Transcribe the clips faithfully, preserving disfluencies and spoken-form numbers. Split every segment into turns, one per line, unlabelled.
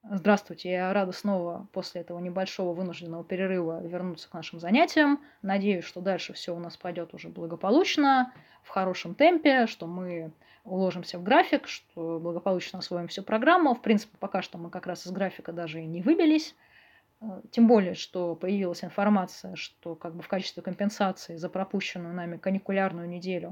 Здравствуйте, я рада снова после этого небольшого вынужденного перерыва вернуться к нашим занятиям. Надеюсь, что дальше все у нас пойдет уже благополучно, в хорошем темпе, что мы уложимся в график, что благополучно освоим всю программу. В принципе, пока что мы как раз из графика даже и не выбились. Э, Тем более, что появилась информация, что как бы в качестве компенсации за пропущенную нами каникулярную неделю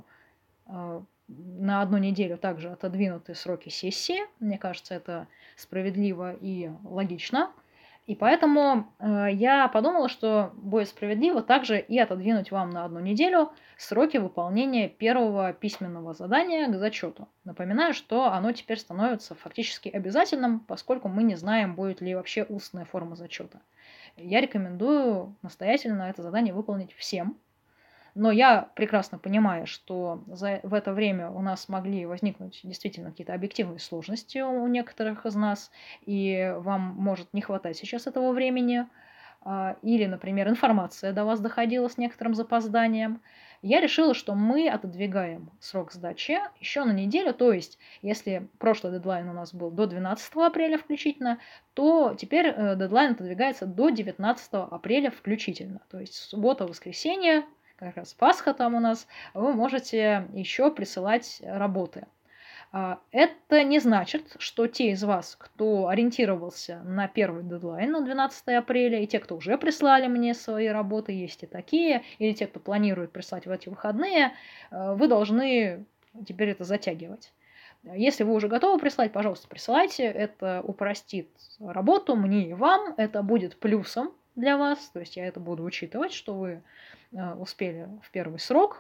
а, на одну неделю также отодвинуты сроки сессии. Мне кажется, это справедливо и логично. И поэтому э, я подумала, что будет справедливо также и отодвинуть вам на одну неделю сроки выполнения первого письменного задания к зачету. Напоминаю, что оно теперь становится фактически обязательным, поскольку мы не знаем, будет ли вообще устная форма зачета. Я рекомендую настоятельно это задание выполнить всем, но я прекрасно понимаю, что за в это время у нас могли возникнуть действительно какие-то объективные сложности у некоторых из нас, и вам может не хватать сейчас этого времени, а, или, например, информация до вас доходила с некоторым запозданием. Я решила, что мы отодвигаем срок сдачи еще на неделю, то есть если прошлый дедлайн у нас был до двенадцатого апреля включительно, то теперь э, дедлайн отодвигается до девятнадцатого апреля включительно. То есть суббота, воскресенье, как раз Пасха там у нас, вы можете еще присылать работы. А, Это не значит, что те из вас, кто ориентировался на первый дедлайн, на двенадцатое апреля, и те, кто уже прислали мне свои работы, есть и такие, или те, кто планирует прислать в эти выходные, э, вы должны теперь это затягивать. Если вы уже готовы прислать, пожалуйста, присылайте. Это упростит работу мне и вам. Это будет плюсом для вас. То есть я это буду учитывать, что вы э, успели в первый срок.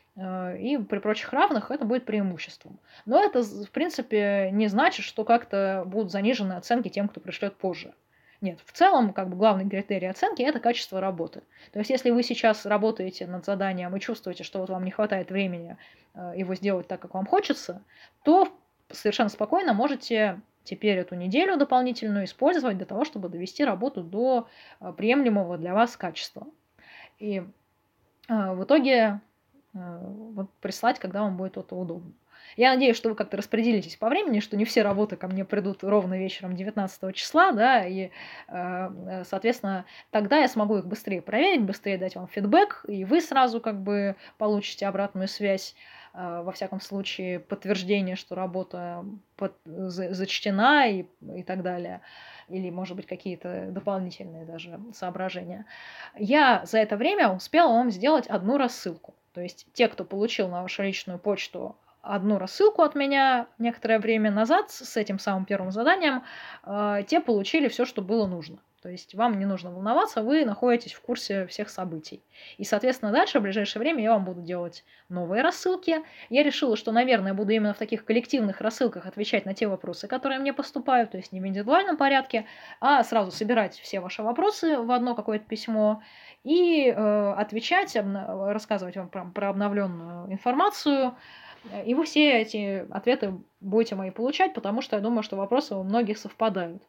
Э, И при прочих равных это будет преимуществом. Но это, з- в принципе, не значит, что как-то будут занижены оценки тем, кто пришлет позже. Нет, в целом, как бы главный критерий оценки – это качество работы. То есть, если вы сейчас работаете над заданием и чувствуете, что вот вам не хватает времени э, его сделать так, как вам хочется, то совершенно спокойно можете теперь эту неделю дополнительную использовать для того, чтобы довести работу до э, приемлемого для вас качества. И э, в итоге э, вот прислать, когда вам будет это удобно. Я надеюсь, что вы как-то распределитесь по времени, что не все работы ко мне придут ровно вечером девятнадцатого числа, да, и, э, э, соответственно, тогда я смогу их быстрее проверить, быстрее дать вам фидбэк, и вы сразу как бы получите обратную связь, э, во всяком случае, подтверждение, что работа под- за- зачтена и, и так далее, или, может быть, какие-то дополнительные даже соображения. Я за это время успела вам сделать одну рассылку. То есть те, кто получил на вашу личную почту одну рассылку от меня некоторое время назад с с этим самым первым заданием, э, те получили все, что было нужно. То есть вам не нужно волноваться, вы находитесь в курсе всех событий. И, соответственно, дальше, в ближайшее время, я вам буду делать новые рассылки. Я решила, что, наверное, буду именно в таких коллективных рассылках отвечать на те вопросы, которые мне поступают, то есть не в индивидуальном порядке, а сразу собирать все ваши вопросы в одно какое-то письмо и э, отвечать, обна- рассказывать вам про, про обновленную информацию. Э, И вы все эти ответы будете мои получать, потому что я думаю, что вопросы у многих совпадают.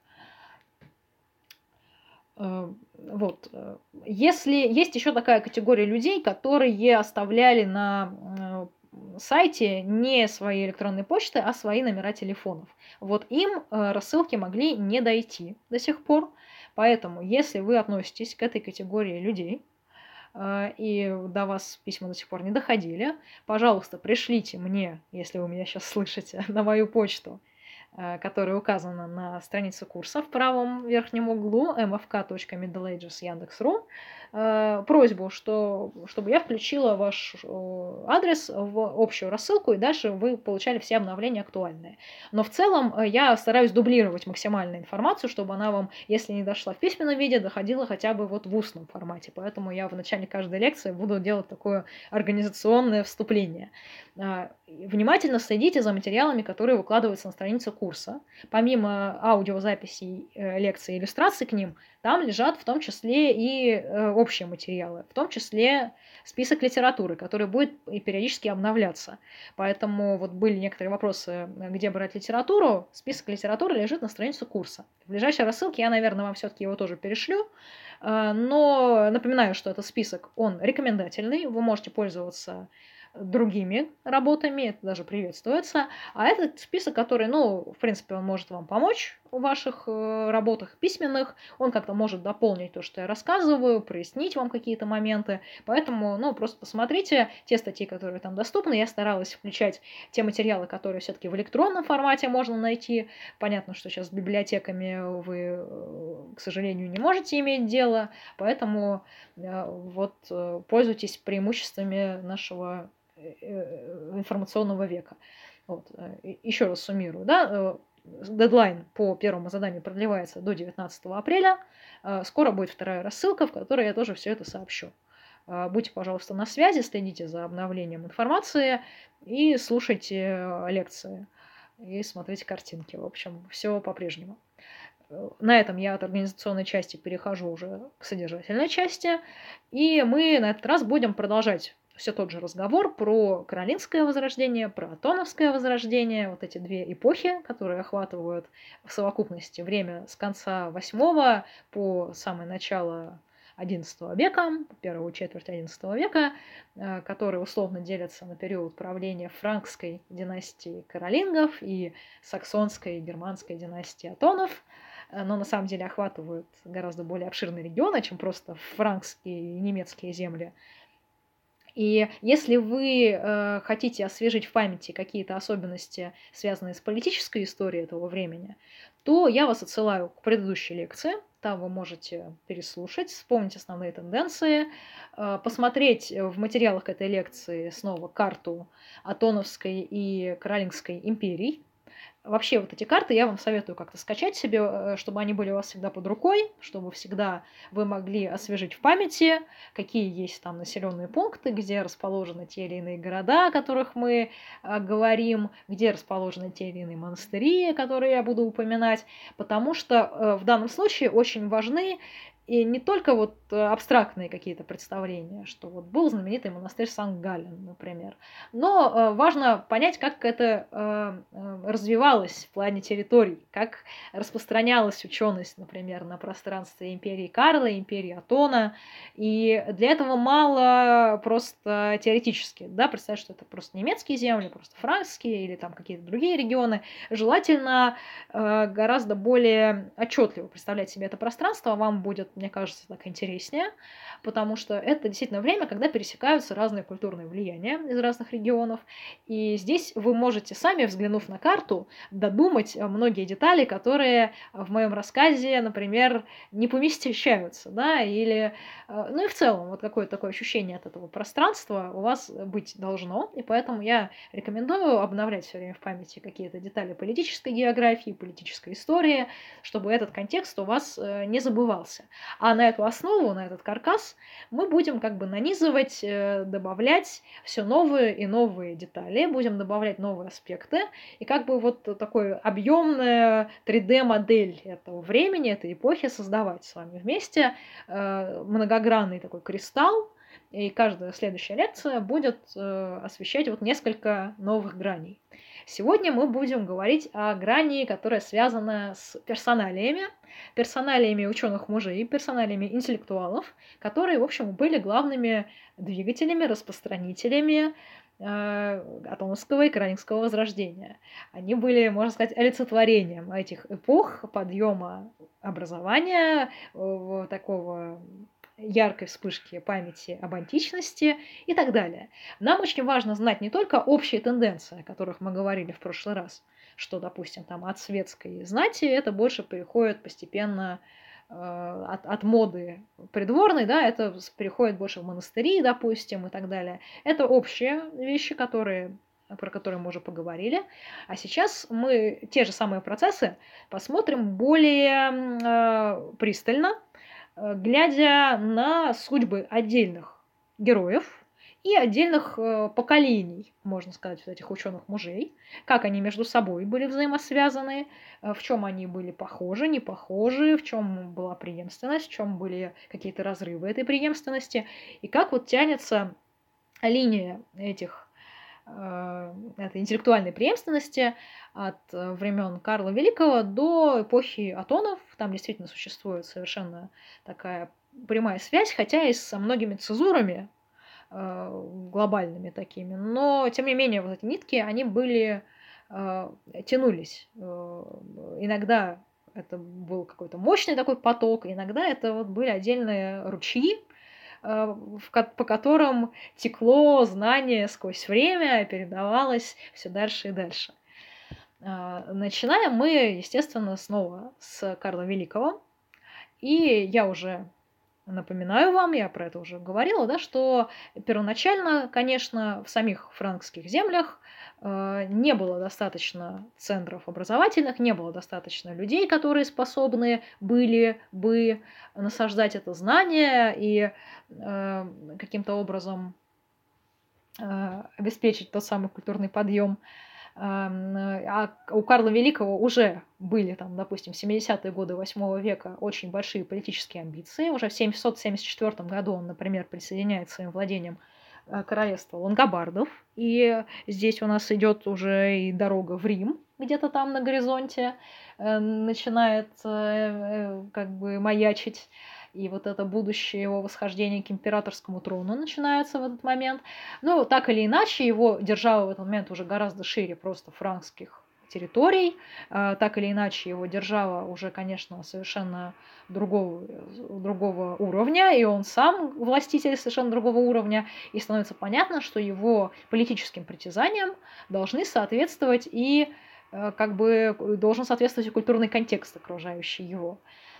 Э, Вот. э, Если есть еще такая категория людей, которые оставляли на э, сайте не свои электронные почты, а свои номера телефонов. Вот им э, рассылки могли не дойти до сих пор. Поэтому, если вы относитесь к этой категории людей, э, и до вас письма до сих пор не доходили, пожалуйста, пришлите мне, если вы меня сейчас слышите, на мою почту, э, которая указана на странице курса в правом верхнем углу эм эф ка точка middleages яндекс.ру, э, просьбу, что, чтобы я включила ваш э, адрес в общую рассылку, и дальше вы получали все обновления актуальные. Но в целом э, я стараюсь дублировать максимально информацию, чтобы она вам, если не дошла в письменном виде, доходила хотя бы вот в устном формате. Поэтому я в начале каждой лекции буду делать такое организационное вступление. А, Внимательно следите за материалами, которые выкладываются на странице курса. Помимо аудиозаписей э, лекций и иллюстраций к ним, там лежат в том числе и э, общие материалы, в том числе список литературы, который будет и периодически обновляться. Поэтому вот были некоторые вопросы, э, где брать литературу. Список литературы лежит на странице курса. В ближайшей рассылке я, наверное, вам все-таки его тоже перешлю. Э, Но напоминаю, что этот список, он рекомендательный. Вы можете пользоваться другими работами, это даже приветствуется. А этот список, который, ну, в принципе, он может вам помочь в ваших э, работах письменных, он как-то может дополнить то, что я рассказываю, прояснить вам какие-то моменты. Поэтому, ну, просто посмотрите те статьи, которые там доступны. Я старалась включать те материалы, которые все-таки в электронном формате можно найти. Понятно, что сейчас с библиотеками вы, э, к сожалению, не можете иметь дело, поэтому э, вот э, пользуйтесь преимуществами нашего информационного века. Вот. Еще раз суммирую. Да? Дедлайн по первому заданию продлевается до девятнадцатого апреля. Скоро будет вторая рассылка, в которой я тоже все это сообщу. Будьте, пожалуйста, на связи, следите за обновлением информации и слушайте лекции, и смотрите картинки. В общем, все по-прежнему. На этом я от организационной части перехожу уже к содержательной части, и мы на этот раз будем продолжать все тот же разговор про Каролингское возрождение, про Атоновское возрождение, вот эти две эпохи, которые охватывают в совокупности время с конца восьмого по самое начало одиннадцатого века, первую четверть одиннадцатого века, которые условно делятся на период правления франкской династии каролингов и саксонской и германской династии атонов, но на самом деле охватывают гораздо более обширные регионы, чем просто франкские и немецкие земли. И если вы э, хотите освежить в памяти какие-то особенности, связанные с политической историей этого времени, то я вас отсылаю к предыдущей лекции. Там вы можете переслушать, вспомнить основные тенденции, э, посмотреть в материалах этой лекции снова карту Атоновской и Каролингской империй. Вообще вот эти карты я вам советую как-то скачать себе, чтобы они были у вас всегда под рукой, чтобы всегда вы могли освежить в памяти, какие есть там населенные пункты, где расположены те или иные города, о которых мы а, говорим, где расположены те или иные монастыри, которые я буду упоминать, потому что э, в данном случае очень важны и не только вот абстрактные какие-то представления, что вот был знаменитый монастырь Санкт-Галлен, например, но э, важно понять, как это э, развивалось в плане территорий, как распространялась ученость, например, на пространстве империи Карла, империи Атона, и для этого мало просто теоретически, да, представить, что это просто немецкие земли, просто франкские или там какие-то другие регионы, желательно э, гораздо более отчетливо представлять себе это пространство, вам будет, мне кажется, так интереснее, потому что это действительно время, когда пересекаются разные культурные влияния из разных регионов, и здесь вы можете сами, взглянув на карту, додумать многие детали, которые в моем рассказе, например, не помещаются, да, или, ну и в целом, вот какое-то такое ощущение от этого пространства у вас быть должно, и поэтому я рекомендую обновлять все время в памяти какие-то детали политической географии, политической истории, чтобы этот контекст у вас не забывался. А на эту основу, на этот каркас мы будем как бы нанизывать, добавлять все новые и новые детали, будем добавлять новые аспекты, и как бы вот такой объемная три дэ-модель этого времени, этой эпохи создавать с вами вместе, многогранный такой кристалл, и каждая следующая лекция будет освещать вот несколько новых граней. Сегодня мы будем говорить о грани, которая связана с персоналиями, персоналиями ученых мужей, персоналиями интеллектуалов, которые, в общем, были главными двигателями, распространителями э, Атоновского и Каролингского возрождения. Они были, можно сказать, олицетворением этих эпох подъема образования, э, такого яркой вспышки памяти об античности и так далее. Нам очень важно знать не только общие тенденции, о которых мы говорили в прошлый раз, что, допустим, там от светской знати это больше переходит постепенно э, от, от моды придворной, да, это переходит больше в монастыри, допустим, и так далее. Это общие вещи, которые про которые мы уже поговорили. А сейчас мы те же самые процессы посмотрим более э, пристально, глядя на судьбы отдельных героев и отдельных э, поколений, можно сказать, вот этих ученых мужей, как они между собой были взаимосвязаны, э, в чем они были похожи, не похожи, в чем была преемственность, в чем были какие-то разрывы этой преемственности, и как вот тянется линия этих этой интеллектуальной преемственности от времен Карла Великого до эпохи Атонов. Там действительно существует совершенно такая прямая связь, хотя и со многими цезурами глобальными такими. Но, тем не менее, вот эти нитки, они были, тянулись иногда это был какой-то мощный такой поток, иногда это вот были отдельные ручьи, э, в ко по которым текло знание сквозь время, передавалось все дальше и дальше. А, начинаем мы, естественно, снова с Карла Великого. И я уже напоминаю вам, я про это уже говорила, да, что первоначально, конечно, в самих франкских землях э, не было достаточно центров образовательных, не было достаточно людей, которые способны были бы насаждать это знание и э, каким-то образом э, обеспечить тот самый культурный подъем. Ам, а у Карла Великого уже были, там, допустим, в семидесятые годы восьмого века очень большие политические амбиции. Уже в семьсот семьдесят четвёртом году он, например, присоединяет к своим владениям э, королевство лангобардов. И здесь у нас идет уже и дорога в Рим, где-то там на горизонте э, начинает э, э, как бы маячить. И вот это будущее его восхождение к императорскому трону начинается в этот момент. Ну, так или иначе, его держава в этот момент уже гораздо шире просто франкских территорий. А, так или иначе, его держава уже, конечно, совершенно другого, другого уровня, и он сам властитель совершенно другого уровня, и становится понятно, что его политическим притязаниям должны соответствовать и э, как бы должен соответствовать и культурный контекст, окружающий его.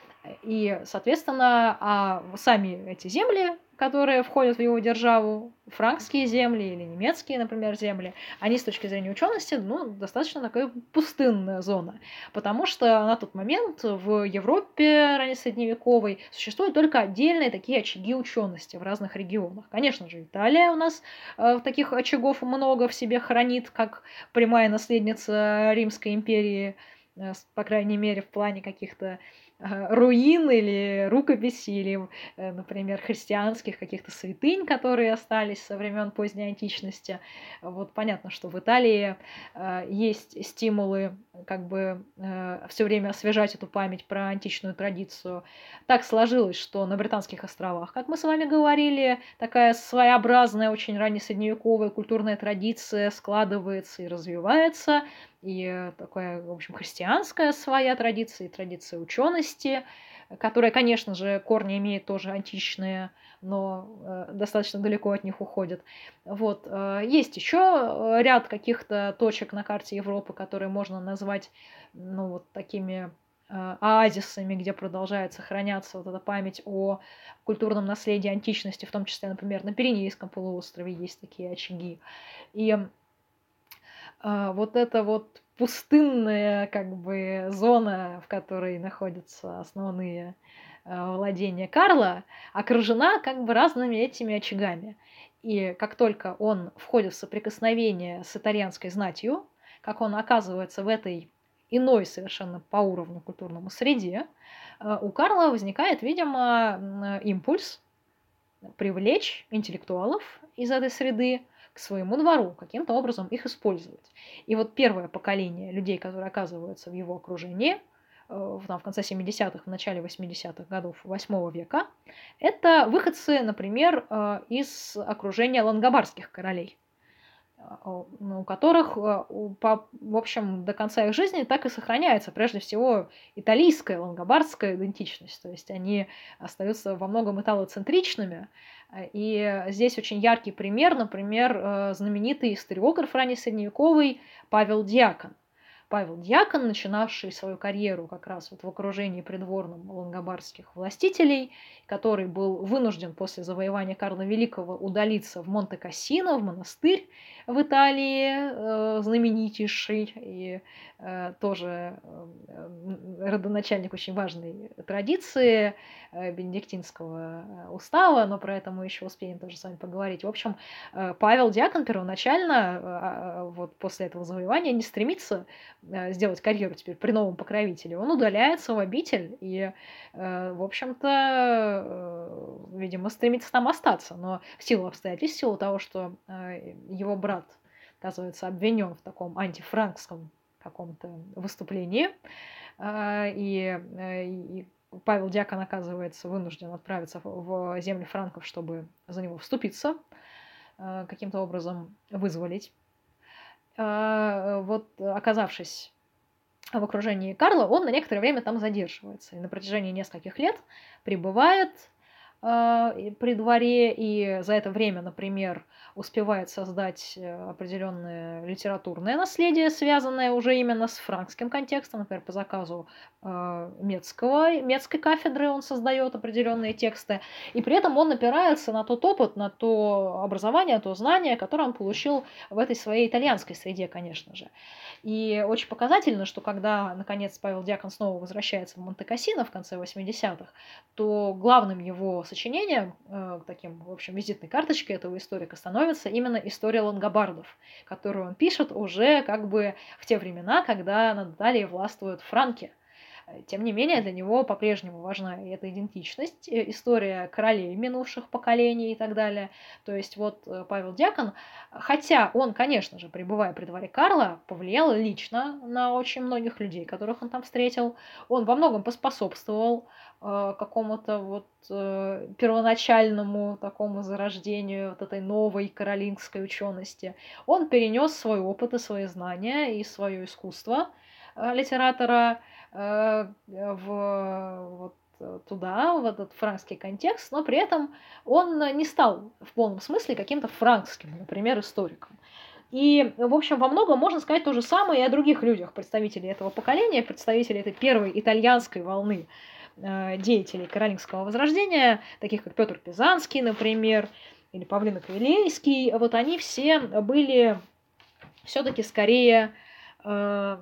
И, соответственно, а сами эти земли, которые входят в его державу, франкские земли или немецкие, например, земли, они с точки зрения учености, ну, достаточно такая пустынная зона, потому что на тот момент в Европе раннесредневековой существуют только отдельные такие очаги учености в разных регионах. Конечно же, Италия у нас э, таких очагов много в себе хранит, как прямая наследница Римской империи, э, по крайней мере, в плане каких-то руин или рукописей, или, например, христианских каких-то святынь, которые остались со времен поздней античности. Вот понятно, что в Италии э, есть стимулы как бы э, все время освежать эту память про античную традицию. Так сложилось, что на Британских островах, как мы с вами говорили, такая своеобразная, очень раннесредневековая культурная традиция складывается и развивается, и такая, в общем, христианская своя традиция, и традиция учености, которая, конечно же, корни имеет тоже античные, но э, достаточно далеко от них уходит. Вот. Э, есть еще ряд каких-то точек на карте Европы, которые можно назвать, ну, вот такими э, оазисами, где продолжает сохраняться вот эта память о культурном наследии античности, в том числе, например, на Пиренейском полуострове есть такие очаги. И а, вот эта вот пустынная как бы зона, в которой находятся основные а, владения Карла, окружена как бы разными этими очагами. И как только он входит в соприкосновение с итальянской знатью, как он оказывается в этой иной совершенно по уровню культурному среде, а, у Карла возникает, видимо, импульс привлечь интеллектуалов из этой среды к своему двору, каким-то образом их использовать. И вот первое поколение людей, которые оказываются в его окружении, э, там, в конце семидесятых, в начале восьмидесятых годов восьмого века, это выходцы, например, э, из окружения лангобардских королей, у которых, по, в общем, до конца их жизни так и сохраняется, прежде всего, италийская лангобардская идентичность. То есть они остаются во многом италоцентричными. И здесь очень яркий пример, например, знаменитый историограф раннесредневековый Павел Дьякон. Павел Дьякон, начинавший свою карьеру как раз вот в окружении придворном лангобардских властителей, который был вынужден после завоевания Карла Великого удалиться в Монте-Кассино, в монастырь в Италии, э, знаменитейший и э, тоже э, родоначальник очень важной традиции э, бенедиктинского устава, но про это мы еще успеем тоже с вами поговорить. В общем, э, Павел Дьякон первоначально, э, вот после этого завоевания, не стремится сделать карьеру теперь при новом покровителе, он удаляется в обитель и, в общем-то, видимо, стремится там остаться. Но в силу обстоятельств, в силу того, что его брат оказывается обвинен в таком антифранкском каком-то выступлении, и, и Павел Дьякон оказывается вынужден отправиться в земли франков, чтобы за него вступиться, каким-то образом вызволить. Вот оказавшись в окружении Карла, он на некоторое время там задерживается. И на протяжении нескольких лет пребывает э, при дворе, и за это время, например, успевает создать определенное литературное наследие, связанное уже именно с франкским контекстом. Например, по заказу э, Метского, Метской кафедры он создает определенные тексты. И при этом он опирается на тот опыт, на то образование, то знание, которое он получил в этой своей итальянской среде, конечно же. И очень показательно, что когда, наконец, Павел Дьякон снова возвращается в Монте-Кассино в конце восьмидесятых, то главным его сочинением, э, таким, в общем, визитной карточкой этого историка становится именно история лангобардов, которую он пишет уже как бы в те времена, когда над Италией властвуют франки. Тем не менее, для него по-прежнему важна эта идентичность, история королей минувших поколений и так далее. То есть вот Павел Дьякон, хотя он, конечно же, пребывая при дворе Карла, повлиял лично на очень многих людей, которых он там встретил. Он во многом поспособствовал э, какому-то вот э, первоначальному такому зарождению вот этой новой каролингской учености. Он перенес свой опыт и свои знания и свое искусство э, литератора в, вот, туда, в этот франкский контекст, но при этом он не стал в полном смысле каким-то франкским, например, историком. И, в общем, во многом можно сказать то же самое и о других людях, представителей этого поколения, представителей этой первой итальянской волны э, деятелей Каролингского возрождения, таких как Петр Пизанский, например, или Павлин Аквилейский. Вот они все были все-таки скорее э,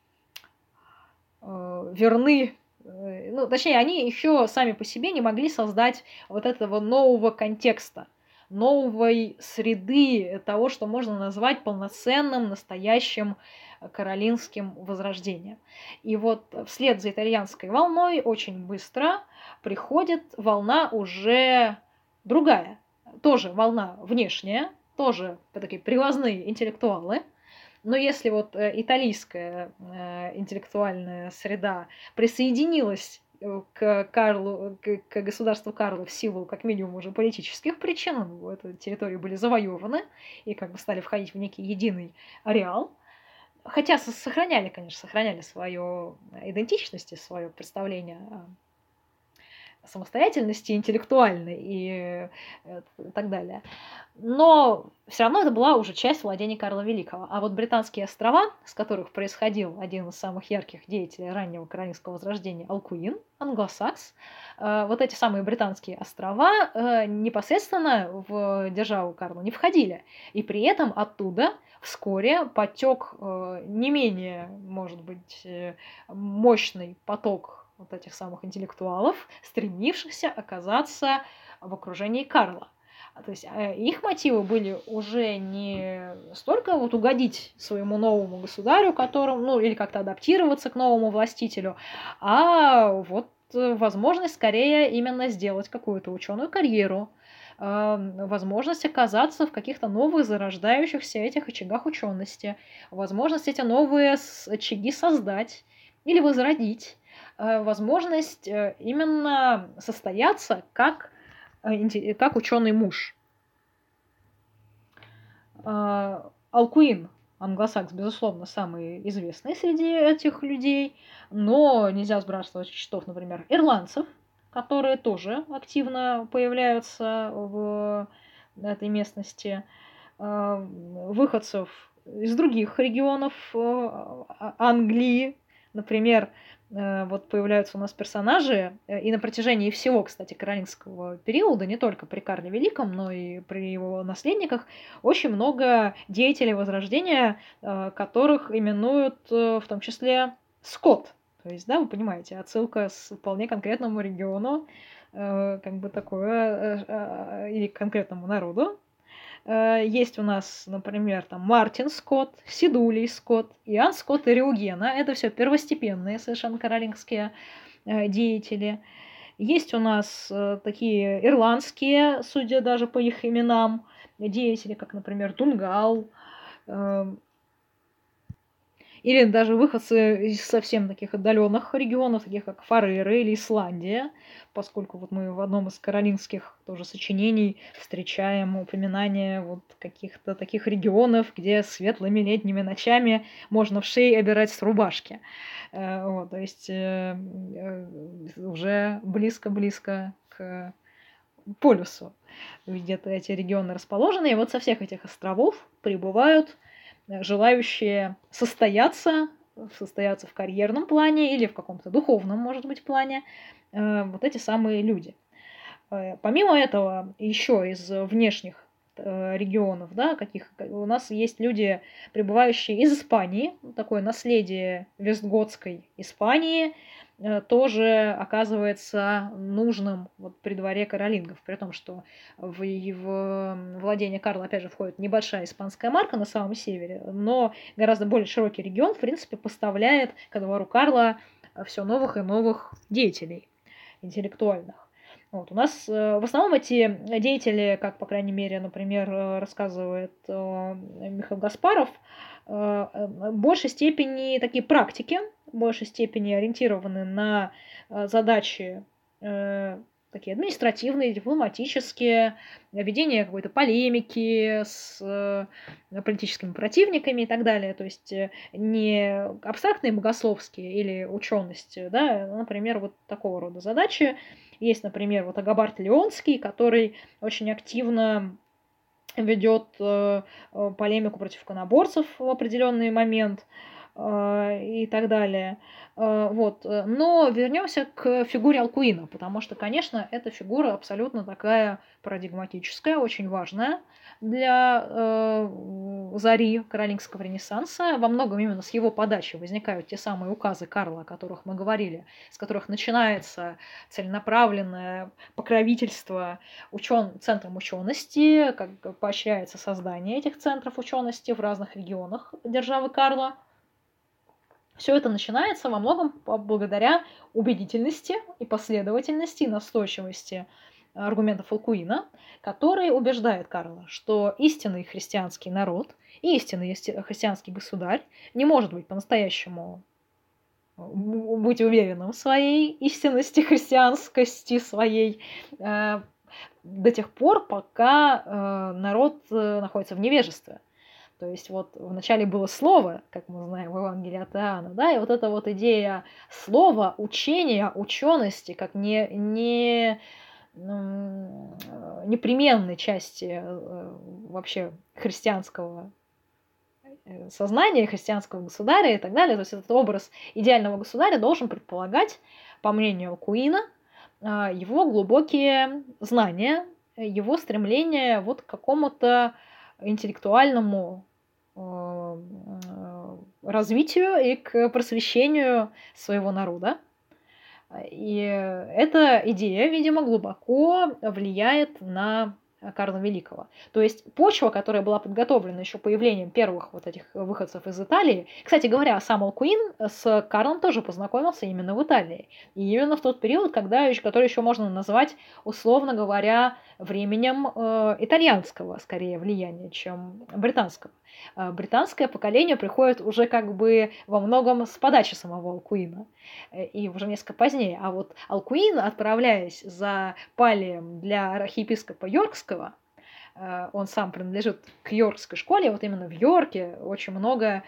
верны, ну, точнее, они еще сами по себе не могли создать вот этого нового контекста, новой среды того, что можно назвать полноценным, настоящим каролинским возрождением. И вот вслед за итальянской волной очень быстро приходит волна уже другая, тоже волна внешняя, тоже такие привозные интеллектуалы. Но если вот итальянская э, интеллектуальная среда присоединилась к Карлу, к, к государству Карла в силу как минимум уже политических причин, ну, эти территории были завоеваны и как бы стали входить в некий единый ареал, хотя сохраняли, конечно, сохраняли свою идентичность и свое представление о самостоятельности интеллектуальной и так далее. Но все равно это была уже часть владений Карла Великого. А вот Британские острова, с которых происходил один из самых ярких деятелей раннего каролингского возрождения Алкуин, англосакс, вот эти самые Британские острова непосредственно в державу Карла не входили. И при этом оттуда вскоре потек не менее, может быть, мощный поток вот этих самых интеллектуалов, стремившихся оказаться в окружении Карла. То есть их мотивы были уже не столько вот угодить своему новому государю, которому, ну, или как-то адаптироваться к новому властителю, а вот возможность скорее именно сделать какую-то ученую карьеру, возможность оказаться в каких-то новых зарождающихся этих очагах учености, возможность эти новые очаги создать или возродить, возможность именно состояться как, как ученый муж. Алкуин, англосакс, безусловно, самый известный среди этих людей, но нельзя сбрасывать счетов, например, ирландцев, которые тоже активно появляются в этой местности, выходцев из других регионов Англии, например, вот появляются у нас персонажи, и на протяжении всего, кстати, каролингского периода, не только при Карле Великом, но и при его наследниках, очень много деятелей Возрождения, которых именуют в том числе Скот. То есть, да, вы понимаете, отсылка с вполне конкретному региону, как бы такое, или к конкретному народу. Есть у нас, например, там Мартин Скотт, Сидулий Скотт, Иоанн Скотт и Реугена. Это все первостепенные совершенно каролингские деятели. Есть у нас такие ирландские, судя даже по их именам, деятели, как, например, Дунгал. или даже выходцы из совсем таких отдаленных регионов, таких как Фареры или Исландия, поскольку вот мы в одном из каролингских тоже сочинений встречаем упоминание вот каких-то таких регионов, где светлыми летними ночами можно в шее обирать с рубашки. Э, Вот, то есть э, э, уже близко-близко к полюсу где-то эти регионы расположены. И вот со всех этих островов прибывают э, желающие состояться, состояться в карьерном плане или в каком-то духовном, может быть, плане, э, вот эти самые люди. Э, Помимо этого, еще из внешних э, регионов, да, каких у нас есть люди, прибывающие из Испании, такое наследие вестготской Испании, э, тоже оказывается нужным вот при дворе каролингов, при том, что в его владение Карла, опять же, входит небольшая испанская марка на самом севере, но гораздо более широкий регион, в принципе, поставляет ко двору Карла все новых и новых деятелей интеллектуальных. Вот. У нас э, в основном эти деятели, как, по крайней мере, например, э, рассказывает э, Михаил Гаспаров, э, э, в большей степени такие практики, в большей степени ориентированы на э, задачи э, такие административные, дипломатические, ведение какой-то полемики с э, политическими противниками и так далее. То есть э, не абстрактные богословские или ученость, да, например, вот такого рода задачи. Есть, например, вот Агабард Леонский, который очень активно ведет э, э, полемику против иконоборцев в определенный момент э, и так далее. Э, вот. Но вернемся к фигуре Алкуина, потому что, конечно, эта фигура абсолютно такая парадигматическая, очень важная для э, зари каролингского ренессанса. Во многом именно с его подачи возникают те самые указы Карла, о которых мы говорили, с которых начинается целенаправленное покровительство учен... центрам учености, как поощряется создание этих центров учености в разных регионах державы Карла. Все это начинается во многом благодаря убедительности и последовательности, и настойчивости аргументов Алкуина, который убеждает Карла, что истинный христианский народ и истинный христианский государь не может быть по-настоящему быть уверенным в своей истинности, христианскости своей э, до тех пор, пока э, народ э, находится в невежестве. То есть вот вначале было слово, как мы знаем в Евангелии от Иоанна, да, и вот эта вот идея слова, учения, учености, как не, не, непременной части вообще христианского сознания, христианского государя и так далее. То есть этот образ идеального государя должен предполагать, по мнению Алкуина, его глубокие знания, его стремление вот к какому-то интеллектуальному развитию и к просвещению своего народа. И эта идея, видимо, глубоко влияет на Карла Великого. То есть почва, которая была подготовлена еще появлением первых вот этих выходцев из Италии. Кстати говоря, сам Алкуин с Карлом тоже познакомился именно в Италии. И именно в тот период, когда, который еще можно назвать, условно говоря, временем э, итальянского, скорее, влияния, чем британского. Э, британское поколение приходит уже как бы во многом с подачи самого Алкуина. И уже несколько позднее. А вот Алкуин, отправляясь за палием для архиепископа Йоркского, он сам принадлежит к Йоркской школе, вот именно в Йорке очень много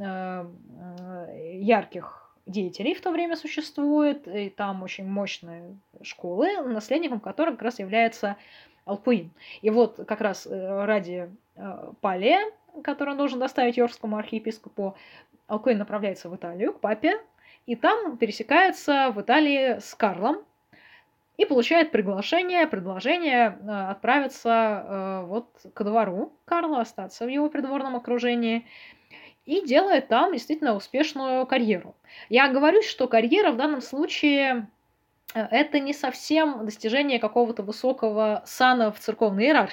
ярких деятелей в то время существует, и там очень мощные школы, наследником которых как раз является Алкуин. И вот как раз ради палия, который он должен доставить Йоркскому архиепископу, Алкуин направляется в Италию к папе, и там пересекается в Италии с Карлом и получает приглашение, предложение отправиться вот ко двору Карла, остаться в его придворном окружении, и делает там действительно успешную карьеру. Я оговорюсь, что карьера в данном случае это не совсем достижение какого-то высокого сана в церковной иерархии.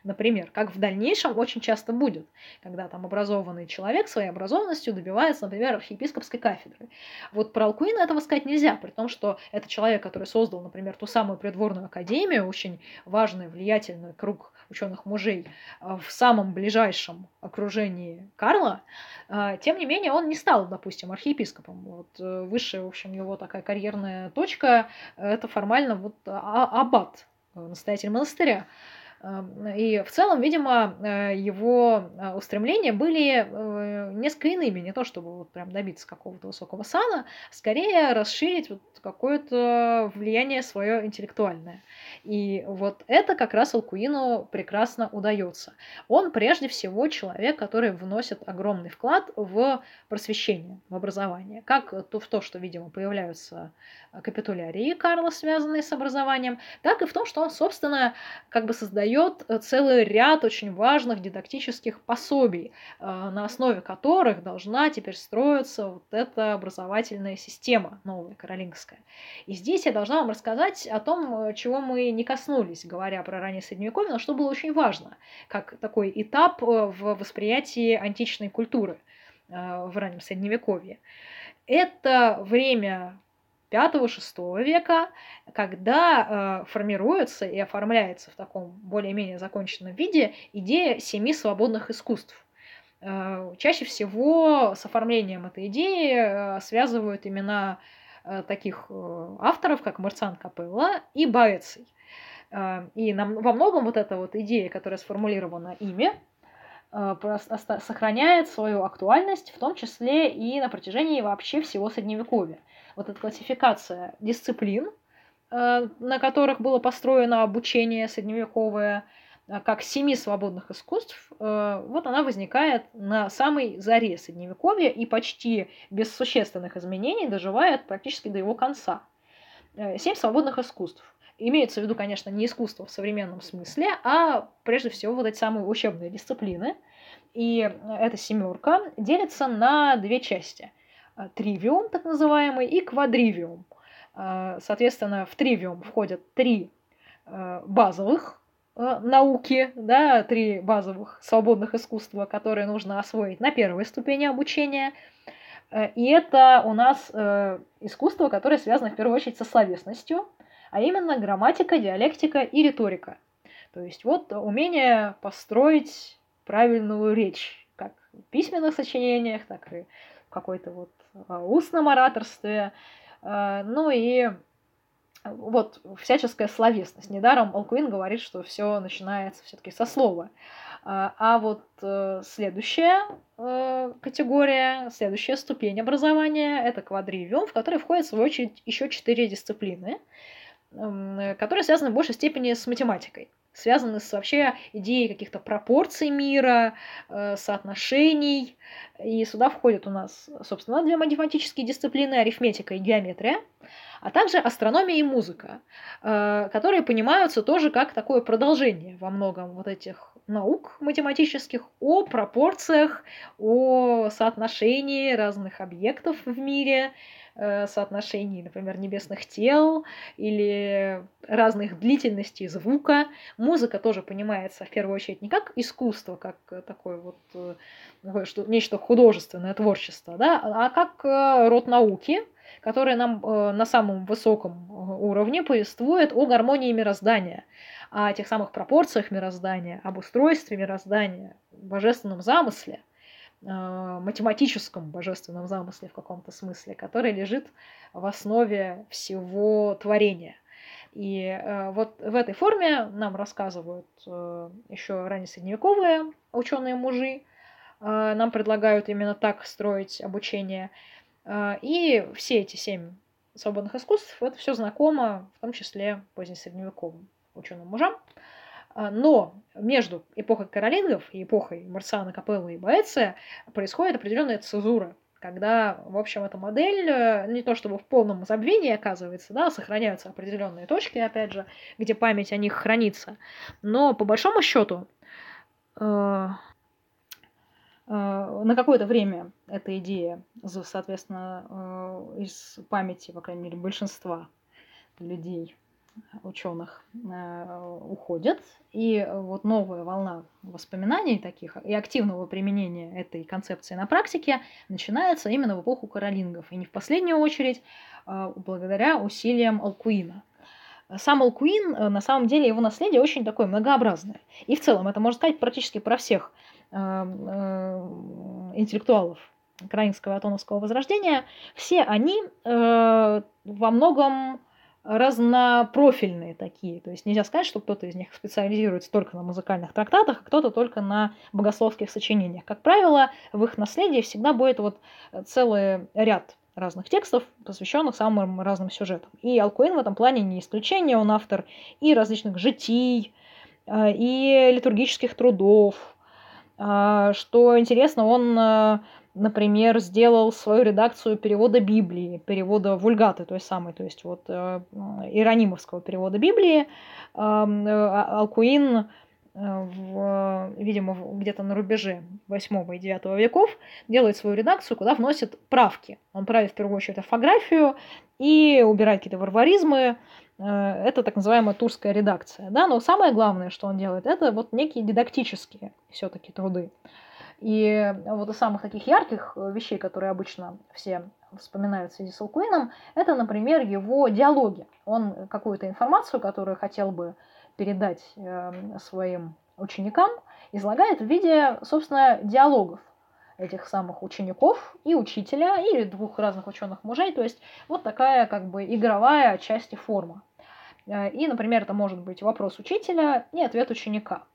Например, как в дальнейшем очень часто будет, когда там образованный человек своей образованностью добивается, например, архиепископской кафедры. Вот про Алкуина этого сказать нельзя, при том, что это человек, который создал, например, ту самую придворную академию, очень важный, влиятельный круг ученых-мужей в самом ближайшем окружении Карла. Тем не менее, он не стал, допустим, архиепископом. Вот высшая, в общем, его такая карьерная точка – это формально вот аббат, настоятель монастыря. И в целом, видимо, его устремления были несколько иными. Не то, чтобы вот прям добиться какого-то высокого сана, скорее расширить вот какое-то влияние свое интеллектуальное. И вот это как раз Алкуину прекрасно удается. Он прежде всего человек, который вносит огромный вклад в просвещение, в образование. Как то, в то, что, видимо, появляются капитулярии Карла, связанные с образованием, так и в том, что он, собственно, как бы создает целый ряд очень важных дидактических пособий, на основе которых должна теперь строиться вот эта образовательная система новая, каролингская. И здесь я должна вам рассказать о том, чего мы не коснулись, говоря про раннее Средневековье, но что было очень важно, как такой этап в восприятии античной культуры в раннем Средневековье. Это время пятого-шестого века, когда э, формируется и оформляется в таком более-менее законченном виде идея семи свободных искусств. Э, чаще всего с оформлением этой идеи э, связывают имена э, таких э, авторов, как Марциан Капелла и Боэций. Э, и нам, во многом вот эта вот идея, которая сформулирована ими, э, сохраняет свою актуальность, в том числе и на протяжении вообще всего Средневековья. Вот эта классификация дисциплин, на которых было построено обучение средневековое, как семи свободных искусств, вот она возникает на самой заре Средневековья и почти без существенных изменений доживает практически до его конца. Семь свободных искусств. Имеется в виду, конечно, не искусство в современном смысле, а прежде всего вот эти самые учебные дисциплины. И эта семерка делится на две части. Тривиум, так называемый, и квадривиум. Соответственно, в тривиум входят три базовых науки, да, три базовых свободных искусства, которые нужно освоить на первой ступени обучения. И это у нас искусство, которое связано в первую очередь со словесностью, а именно грамматика, диалектика и риторика. То есть вот умение построить правильную речь, как в письменных сочинениях, так и в какой-то вот устном ораторстве, ну и вот всяческая словесность. Недаром Алкуин говорит, что все начинается все-таки со слова. А вот следующая категория, следующая ступень образования – это квадривиум, в который входит, в свою очередь, еще четыре дисциплины, которые связаны в большей степени с математикой, связаны с вообще идеей каких-то пропорций мира, соотношений. И сюда входят у нас, собственно, две математические дисциплины – арифметика и геометрия, а также астрономия и музыка, которые понимаются тоже как такое продолжение во многом вот этих наук математических о пропорциях, о соотношении разных объектов в мире, соотношении, например, небесных тел или разных длительностей звука. Музыка тоже понимается в первую очередь не как искусство, как такое вот что, нечто художественное, творчество, да, а как род науки, который нам на самом высоком уровне повествует о гармонии мироздания, о тех самых пропорциях мироздания, об устройстве мироздания, божественном замысле, математическом божественном замысле в каком-то смысле, который лежит в основе всего творения. И вот в этой форме нам рассказывают еще раннесредневековые ученые-мужи, нам предлагают именно так строить обучение. И все эти семь свободных искусств, это все знакомо, в том числе позднесредневековым ученым-мужам. Но между эпохой каролингов и эпохой Марциана Капеллы и Боэция происходит определенная цезура, когда, в общем, эта модель не то чтобы в полном забвении оказывается, да, сохраняются определенные точки, опять же, где память о них хранится. Но по большому счету э, э, на какое-то время эта идея, соответственно, э, из памяти, по крайней мере, большинства людей ученых э, уходит, и вот новая волна воспоминаний таких и активного применения этой концепции на практике начинается именно в эпоху каролингов, и не в последнюю очередь э, благодаря усилиям Алкуина. Сам Алкуин, э, на самом деле, его наследие очень такое многообразное. И в целом это можно сказать практически про всех э, э, интеллектуалов каролингского и атоновского возрождения. Все они э, во многом разнопрофильные такие. То есть нельзя сказать, что кто-то из них специализируется только на музыкальных трактатах, а кто-то только на богословских сочинениях. Как правило, в их наследии всегда будет вот целый ряд разных текстов, посвященных самым разным сюжетам. И Алкуин в этом плане не исключение, он автор и различных житий, и литургических трудов. Что интересно, он, например, сделал свою редакцию перевода Библии, перевода Вульгаты, той самой, то есть вот иеронимовского перевода Библии. Алкуин, в, видимо, где-то на рубеже восьмого и девятого веков делает свою редакцию, куда вносит правки. Он правит в первую очередь орфографию и убирает какие-то варваризмы. Это так называемая турская редакция. Да? Но самое главное, что он делает, это вот некие дидактические все-таки труды. И вот из самых таких ярких вещей, которые обычно все вспоминают в связи с Алкуином, это, например, его диалоги. Он какую-то информацию, которую хотел бы передать своим ученикам, излагает в виде, собственно, диалогов этих самых учеников и учителя, или двух разных ученых мужей. То есть вот такая как бы игровая отчасти форма. И, например, это может быть вопрос учителя и ответ ученика.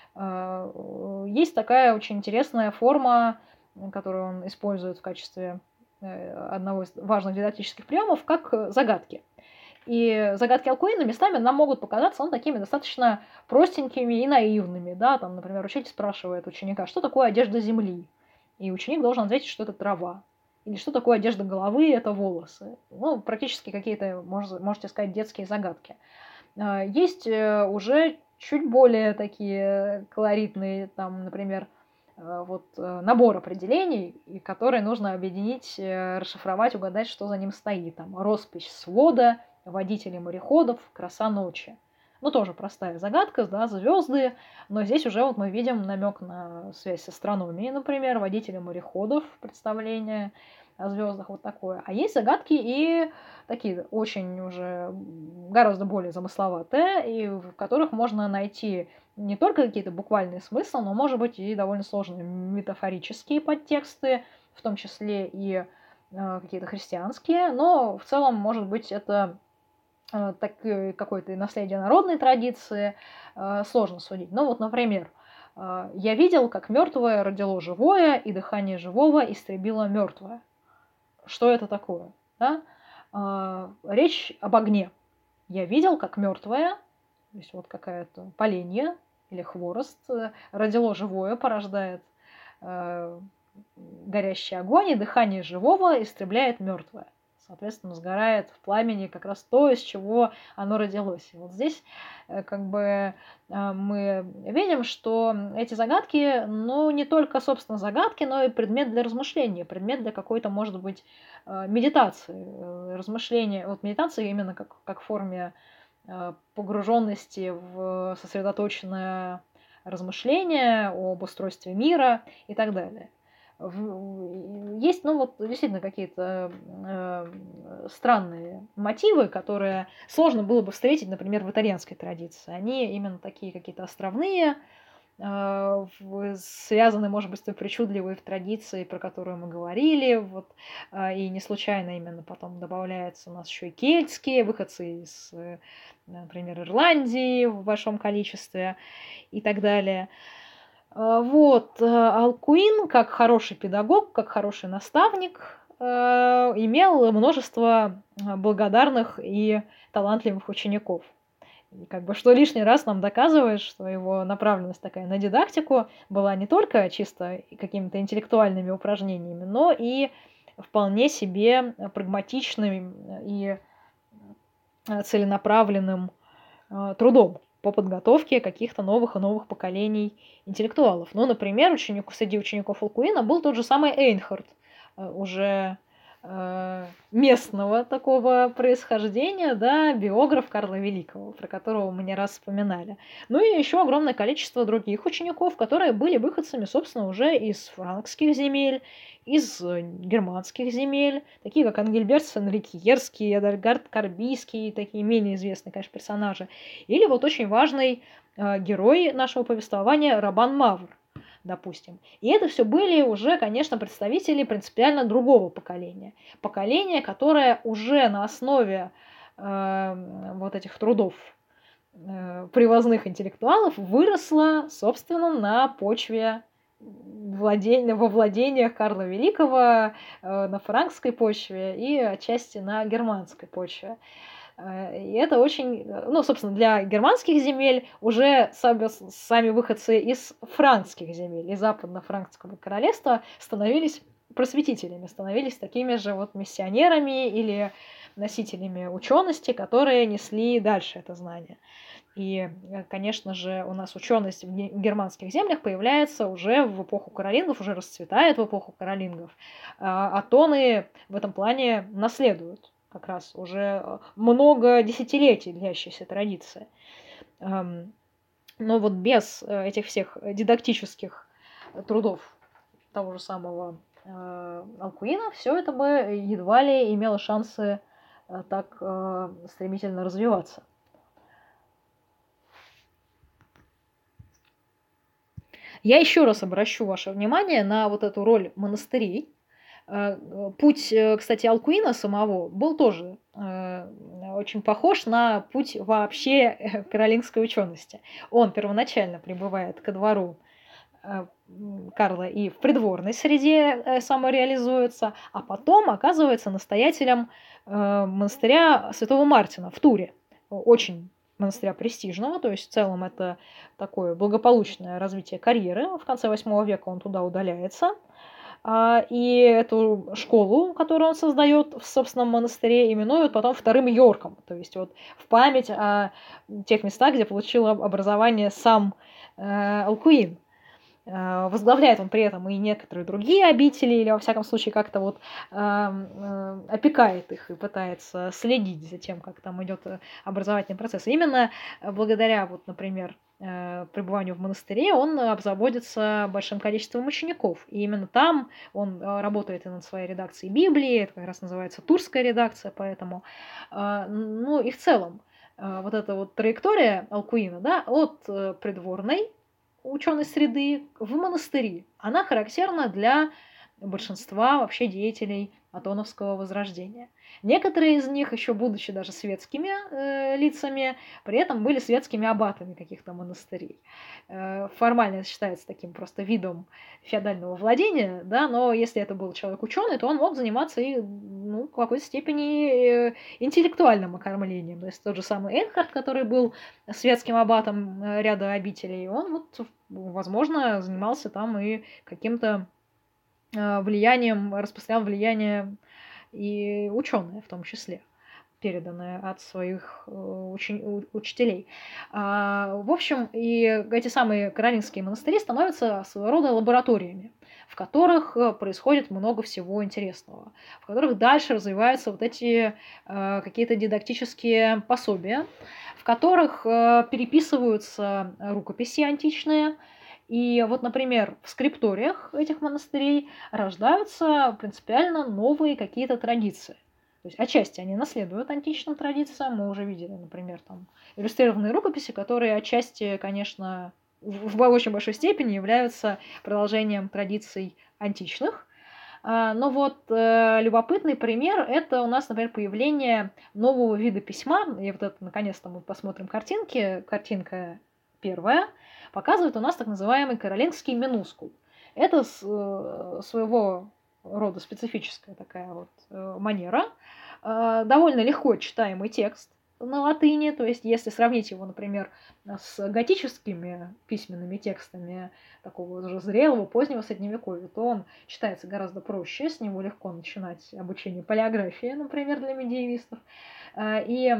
Есть такая очень интересная форма, которую он использует в качестве одного из важных дидактических приемов, как загадки. И загадки Алкуина местами нам могут показаться он такими достаточно простенькими и наивными. Да? Там, например, учитель спрашивает ученика, что такое одежда земли? И ученик должен ответить, что это трава. Или что такое одежда головы? Это волосы. Ну, практически какие-то, можете сказать, детские загадки. Есть уже чуть более такие колоритные, там, например, вот набор определений, которые нужно объединить, расшифровать, угадать, что за ним стоит. Там, роспись свода, водители мореходов, краса ночи. Ну, тоже простая загадка, да, звезды, но здесь уже вот мы видим намек на связь с астрономией, например, водители мореходов, представление о звездах, вот такое. А есть загадки и такие очень уже гораздо более замысловатые, и в которых можно найти не только какие-то буквальные смыслы, но, может быть, и довольно сложные метафорические подтексты, в том числе и э, какие-то христианские, но в целом, может быть, это э, так, какое-то наследие народной традиции, э, сложно судить. Ну вот, например, э, «Я видел, как мертвое родило живое, и дыхание живого истребило мертвое». Что это такое? Да? Э, речь об огне. Я видел, как мертвое, то есть вот какая-то поленья или хворост, родило живое, порождает э, горящий огонь, и дыхание живого истребляет мертвое. Соответственно, сгорает в пламени как раз то, из чего оно родилось. И вот здесь как бы мы видим, что эти загадки, ну, не только, собственно, загадки, но и предмет для размышления, предмет для какой-то, может быть, медитации, размышления. Вот медитация именно как, как в форме погруженности в сосредоточенное размышление об устройстве мира и так далее. Есть, ну вот, действительно какие-то э, странные мотивы, которые сложно было бы встретить, например, в итальянской традиции. Они именно такие какие-то островные, э, связаны, может быть, с той причудливой традицией, про которую мы говорили. Вот, э, и не случайно именно потом добавляются у нас еще и кельтские, выходцы из, э, например, Ирландии в большом количестве и так далее. Вот, Алкуин, как хороший педагог, как хороший наставник, имел множество благодарных и талантливых учеников. И как бы что лишний раз нам доказывает, что его направленность такая на дидактику была не только чисто какими-то интеллектуальными упражнениями, но и вполне себе прагматичным и целенаправленным трудом по подготовке каких-то новых и новых поколений интеллектуалов. Ну, например, ученику, среди учеников Алкуина был тот же самый Эйнхард, уже э, местного такого происхождения, да, биограф Карла Великого, про которого мы не раз вспоминали. Ну и еще огромное количество других учеников, которые были выходцами, собственно, уже из франкских земель, из э, германских земель, такие как Ангельберт Сен-Рикьерский, Эдальгард Карбийский, такие менее известные, конечно, персонажи. Или вот очень важный э, герой нашего повествования Рабан Мавр, допустим. И это все были уже, конечно, представители принципиально другого поколения. Поколение, которое уже на основе э, вот этих трудов э, привозных интеллектуалов выросло, собственно, на почве владения, во владениях Карла Великого, э, на франкской почве и отчасти на германской почве. И это очень, ну, собственно, для германских земель уже сами, сами выходцы из франкских земель, из западно-франкского королевства становились просветителями, становились такими же вот миссионерами или носителями учености, которые несли дальше это знание. И, конечно же, у нас ученость в германских землях появляется уже в эпоху каролингов, уже расцветает в эпоху каролингов, а тоны в этом плане наследуют как раз уже много десятилетий длящейся традиции. Но вот без этих всех дидактических трудов того же самого Алкуина все это бы едва ли имело шансы так стремительно развиваться. Я еще раз обращу ваше внимание на вот эту роль монастырей. Путь, кстати, Алкуина самого был тоже э, очень похож на путь вообще каролингской учености. Он первоначально прибывает ко двору э, Карла и в придворной среде э, самореализуется, а потом оказывается настоятелем э, монастыря Святого Мартина в Туре. Очень монастыря престижного, то есть в целом это такое благополучное развитие карьеры. В конце восьмого века он туда удаляется. И эту школу, которую он создает в собственном монастыре, именуют потом Вторым Йорком. То есть вот в память о тех местах, где получил образование сам Алкуин. Возглавляет он при этом и некоторые другие обители, или, во всяком случае, как-то вот опекает их и пытается следить за тем, как там идет образовательный процесс. И именно благодаря, вот, например, пребыванию в монастыре он обзаводится большим количеством учеников. И именно там он работает и над своей редакцией Библии, это как раз называется Турская редакция, поэтому, ну и в целом, вот эта вот траектория Алкуина, да, от придворной ученой среды в монастыри, она характерна для большинства вообще деятелей атоновского возрождения. Некоторые из них, еще будучи даже светскими э, лицами, при этом были светскими аббатами каких-то монастырей. Э, формально это считается таким просто видом феодального владения, да, но если это был человек ученый, то он мог заниматься и ну, в какой-то степени э, интеллектуальным окормлением. То есть тот же самый Эйнхард, который был светским аббатом ряда обителей, он, вот, возможно, занимался там и каким-то влиянием, распространял влияние и ученые в том числе, переданные от своих учи- учителей. В общем, и эти самые каролинские монастыри становятся своего рода лабораториями, в которых происходит много всего интересного, в которых дальше развиваются вот эти какие-то дидактические пособия, в которых переписываются рукописи античные. И вот, например, в скрипториях этих монастырей рождаются принципиально новые какие-то традиции. То есть отчасти они наследуют античным традициям. Мы уже видели, например, там иллюстрированные рукописи, которые отчасти, конечно, в очень большой степени являются продолжением традиций античных. Но вот э, любопытный пример – это у нас, например, появление нового вида письма. И вот это, наконец-то, мы посмотрим картинки. Картинка первая показывает у нас так называемый каролингский минускул. Это с, э, своего рода специфическая такая вот э, манера. Э, довольно легко читаемый текст на латыни, то есть если сравнить его, например, с готическими письменными текстами такого уже зрелого, позднего средневековья, то он читается гораздо проще, с него легко начинать обучение палеографии, например, для медиевистов. И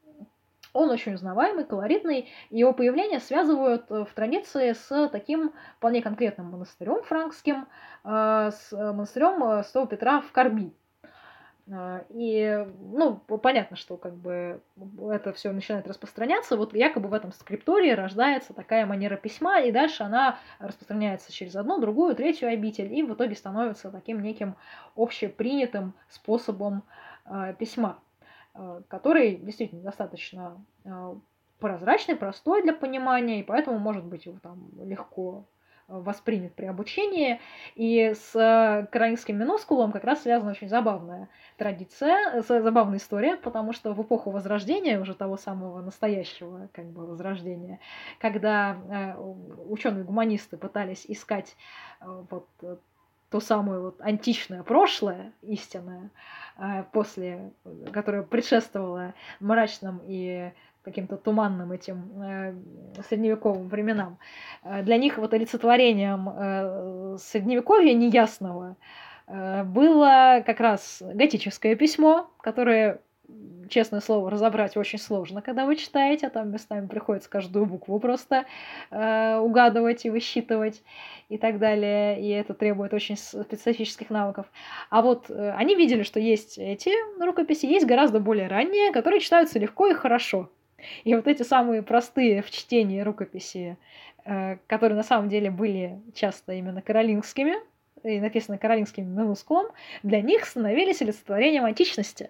он очень узнаваемый, колоритный, и его появление связывают в традиции с таким вполне конкретным монастырем франкским, с монастырем Святого Петра в Карби. И, ну, понятно, что как бы это все начинает распространяться. Вот якобы в этом скриптории рождается такая манера письма, и дальше она распространяется через одну, другую, третью обитель, и в итоге становится таким неким общепринятым способом э, письма, э, который действительно достаточно э, прозрачный, простой для понимания, и поэтому может быть там легко воспринят при обучении. И с каролингским минускулом как раз связана очень забавная традиция, забавная история, потому что в эпоху Возрождения, уже того самого настоящего как бы Возрождения, когда ученые-гуманисты пытались искать вот то самое вот античное прошлое, истинное, после, которое предшествовало мрачным и каким-то туманным этим э, средневековым временам. Для них вот олицетворением э, средневековья неясного э, было как раз готическое письмо, которое, честное слово, разобрать очень сложно, когда вы читаете, там местами приходится каждую букву просто э, угадывать и высчитывать и так далее, и это требует очень специфических навыков. А вот э, они видели, что есть эти рукописи, есть гораздо более ранние, которые читаются легко и хорошо. И вот эти самые простые в чтении рукописи, э, которые на самом деле были часто именно каролингскими, и написаны каролингским минускулом, для них становились олицетворением античности.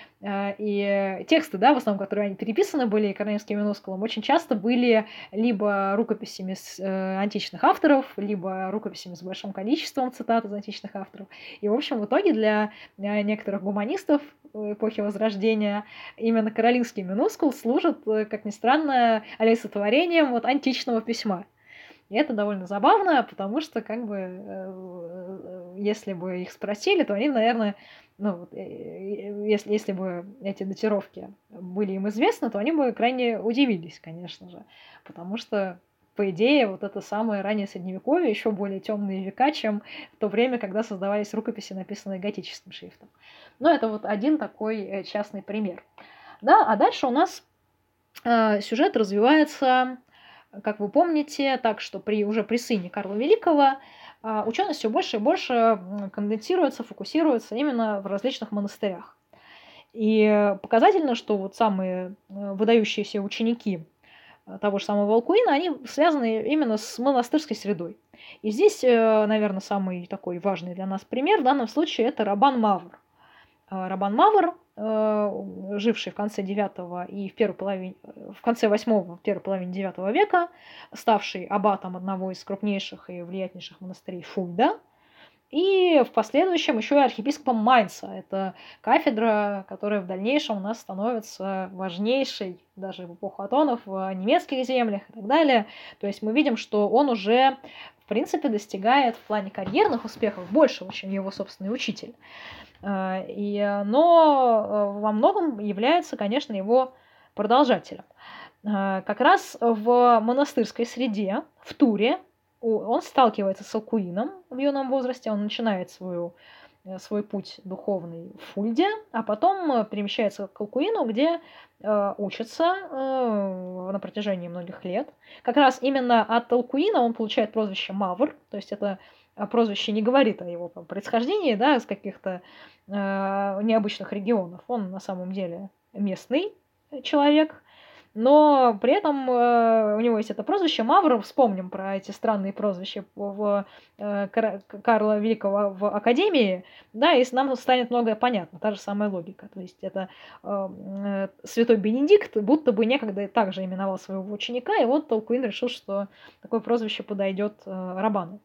И тексты, да, в основном, которые они переписаны были каролингским минускулом, очень часто были либо рукописями с э, античных авторов, либо рукописями с большим количеством цитат из античных авторов. И, в общем, в итоге для э, некоторых гуманистов эпохи Возрождения именно каролингский минускул служит, как ни странно, олицетворением вот античного письма. И это довольно забавно, потому что, как бы, если бы их спросили, то они, наверное, ну, если, если бы эти датировки были им известны, то они бы крайне удивились, конечно же. Потому что, по идее, вот это самое раннее Средневековье, еще более темные века, чем в то время, когда создавались рукописи, написанные готическим шрифтом. Но это вот один такой частный пример. Да, а дальше у нас э, сюжет развивается, как вы помните, так что при, уже при сыне Карла Великого э, ученость все больше и больше конденсируется, фокусируется именно в различных монастырях. И показательно, что вот самые выдающиеся ученики того же самого Алкуина, они связаны именно с монастырской средой. И здесь, наверное, самый такой важный для нас пример в данном случае – это Рабан Мавр. Рабан Мавр, живший в конце девятого и в первой половине, в конце восьмого, в первой половине девятого века, ставший аббатом одного из крупнейших и влиятельнейших монастырей Фульда, и в последующем еще и архиепископом Майнца. Это кафедра, которая в дальнейшем у нас становится важнейшей даже в эпоху Отонов в немецких землях и так далее. То есть мы видим, что он уже, в принципе, достигает в плане карьерных успехов большего, чем его собственный учитель. И, но во многом является, конечно, его продолжателем. Как раз в монастырской среде, в Туре, он сталкивается с Алкуином в юном возрасте, он начинает свою, свой путь духовный в Фульде, а потом перемещается к Алкуину, где э, учится э, на протяжении многих лет. Как раз именно от Алкуина он получает прозвище Мавр, то есть это прозвище не говорит о его происхождении, да, из каких-то э, необычных регионов. Он на самом деле местный человек, но при этом э, у него есть это прозвище Мавр. Вспомним про эти странные прозвища в, э, Карла Великого в Академии, да, и нам станет многое понятно, та же самая логика. То есть это э, святой Бенедикт будто бы некогда также именовал своего ученика, и вот Толкуин решил, что такое прозвище подойдет э, Рабану.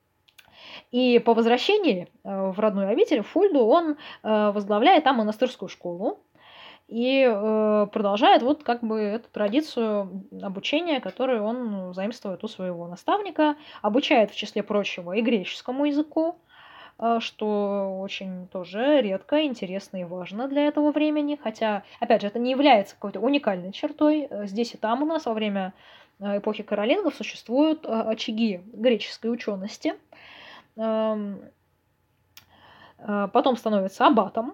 И по возвращении э, в родную обитель, в Фульду, он э, возглавляет там монастырскую школу, и э, продолжает вот как бы эту традицию обучения, которую он заимствует у своего наставника, обучает, в числе прочего, и греческому языку, э, что очень тоже редко, интересно и важно для этого времени, хотя, опять же, это не является какой-то уникальной чертой. Здесь и там у нас во время эпохи каролингов существуют очаги греческой учености. Э, э, потом становится аббатом,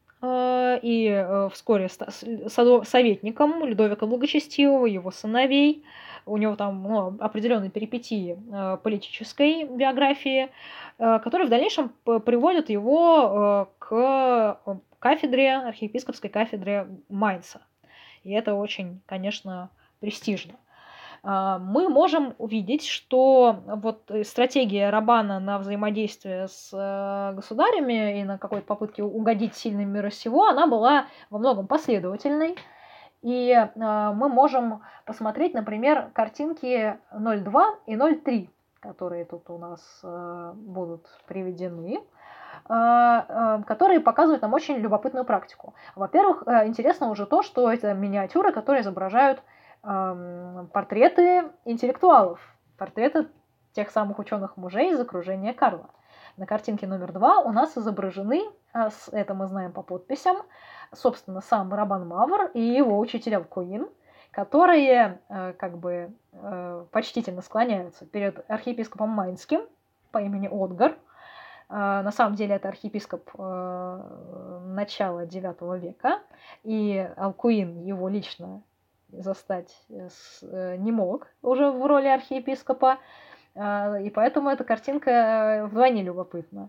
и вскоре советником Людовика Благочестивого, его сыновей. У него там ну, определенные перипетии политической биографии, которые в дальнейшем приводят его к кафедре, архиепископской кафедре Майнца. И это очень, конечно, престижно. Мы можем увидеть, что вот стратегия Раббана на взаимодействие с государями и на какой-то попытке угодить сильным мира сего, она была во многом последовательной. И мы можем посмотреть, например, картинки ноль два и ноль три, которые тут у нас будут приведены, которые показывают нам очень любопытную практику. Во-первых, интересно уже то, что это миниатюры, которые изображают портреты интеллектуалов, портреты тех самых ученых-мужей из окружения Карла. На картинке номер два у нас изображены, это мы знаем по подписям, собственно, сам Раббан Мавр и его учитель Алкуин, которые как бы почтительно склоняются перед архиепископом Майнским по имени Отгар. На самом деле это архиепископ начала девятого века, и Алкуин его лично застать не мог уже в роли архиепископа, и поэтому эта картинка вдвойне любопытна.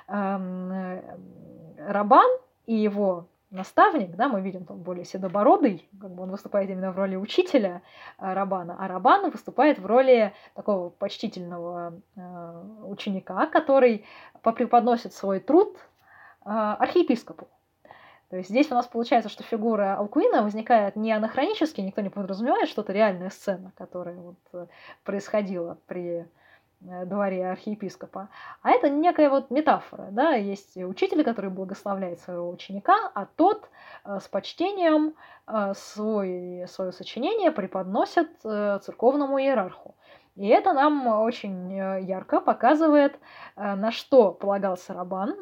Раббан и его наставник, да, мы видим там более седобородый, как бы он выступает именно в роли учителя Раббана, а Раббан выступает в роли такого почтительного ученика, который преподносит свой труд архиепископу. То есть здесь у нас получается, что фигура Алкуина возникает не анахронически, никто не подразумевает, что это реальная сцена, которая вот происходила при дворе архиепископа, а это некая вот метафора, да, есть учитель, который благословляет своего ученика, а тот с почтением свой, свое сочинение преподносит церковному иерарху. И это нам очень ярко показывает, на что полагался Раббан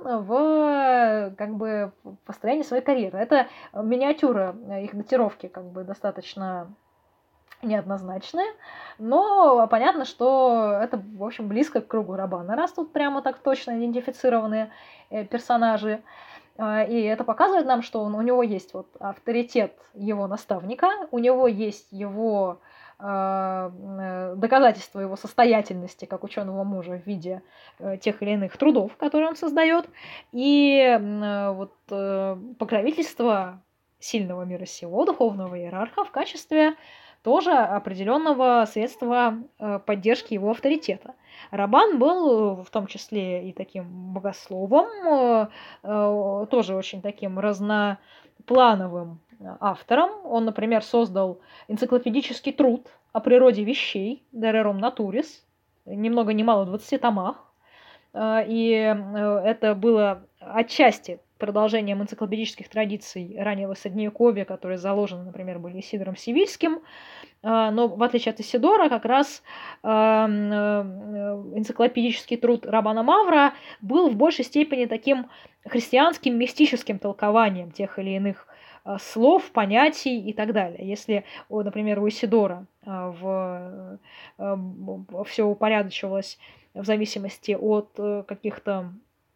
в как бы построении своей карьеры. Это миниатюра, их датировки как бы достаточно неоднозначные, но понятно, что это, в общем, близко к кругу Раббана, раз тут прямо так точно идентифицированные персонажи. И это показывает нам, что он, у него есть вот авторитет его наставника, у него есть его доказательства его состоятельности как ученого мужа в виде тех или иных трудов, которые он создает, и вот покровительство сильного мира сего, духовного иерарха в качестве тоже определенного средства поддержки его авторитета. Раббан был в том числе и таким богословом, тоже очень таким разноплановым автором. Он, например, создал энциклопедический труд о природе вещей De Rerum Naturis, ни много ни мало в двадцати томах. И это было отчасти продолжением энциклопедических традиций раннего Средневековья, которые заложены, например, были Исидором Севильским. Но в отличие от Исидора, как раз энциклопедический труд Раббана Мавра был в большей степени таким христианским мистическим толкованием тех или иных слов, понятий и так далее. Если, например, у Исидора в, все упорядочивалось в зависимости от каких-то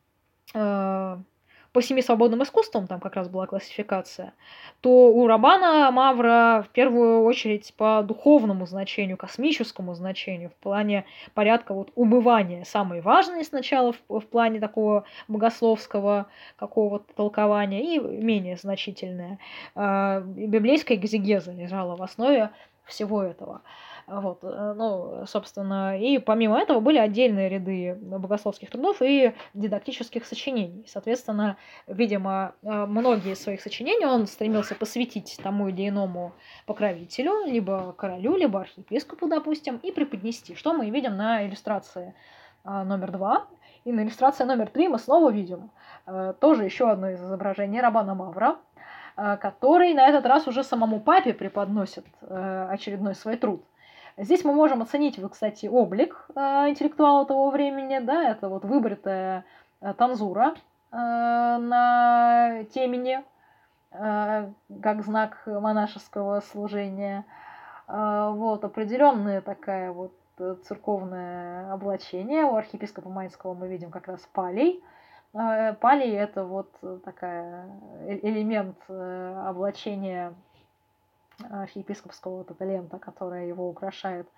по семи свободным искусствам, там как раз была классификация, то у Раббана Мавра в первую очередь по духовному значению, космическому значению, в плане порядка вот умывания самое важное сначала в, в плане такого богословского какого-то толкования и менее значительное. Библейская экзегеза лежала в основе всего этого. Вот, ну, собственно, и помимо этого были отдельные ряды богословских трудов и дидактических сочинений. Соответственно, видимо, многие из своих сочинений он стремился посвятить тому или иному покровителю, либо королю, либо архиепископу, допустим, и преподнести, что мы видим на иллюстрации номер два. И на иллюстрации номер три мы снова видим тоже еще одно из изображений Раббана Мавра, который на этот раз уже самому папе преподносит очередной свой труд. Здесь мы можем оценить, кстати, облик интеллектуала того времени, да, это вот выбритая танзура на темени, как знак монашеского служения, вот, определенное такая вот церковное облачение. У архиепископа Майнского мы видим как раз палей. Палей – это вот такая элемент облачения архиепископского вот эта лента, которая его украшает.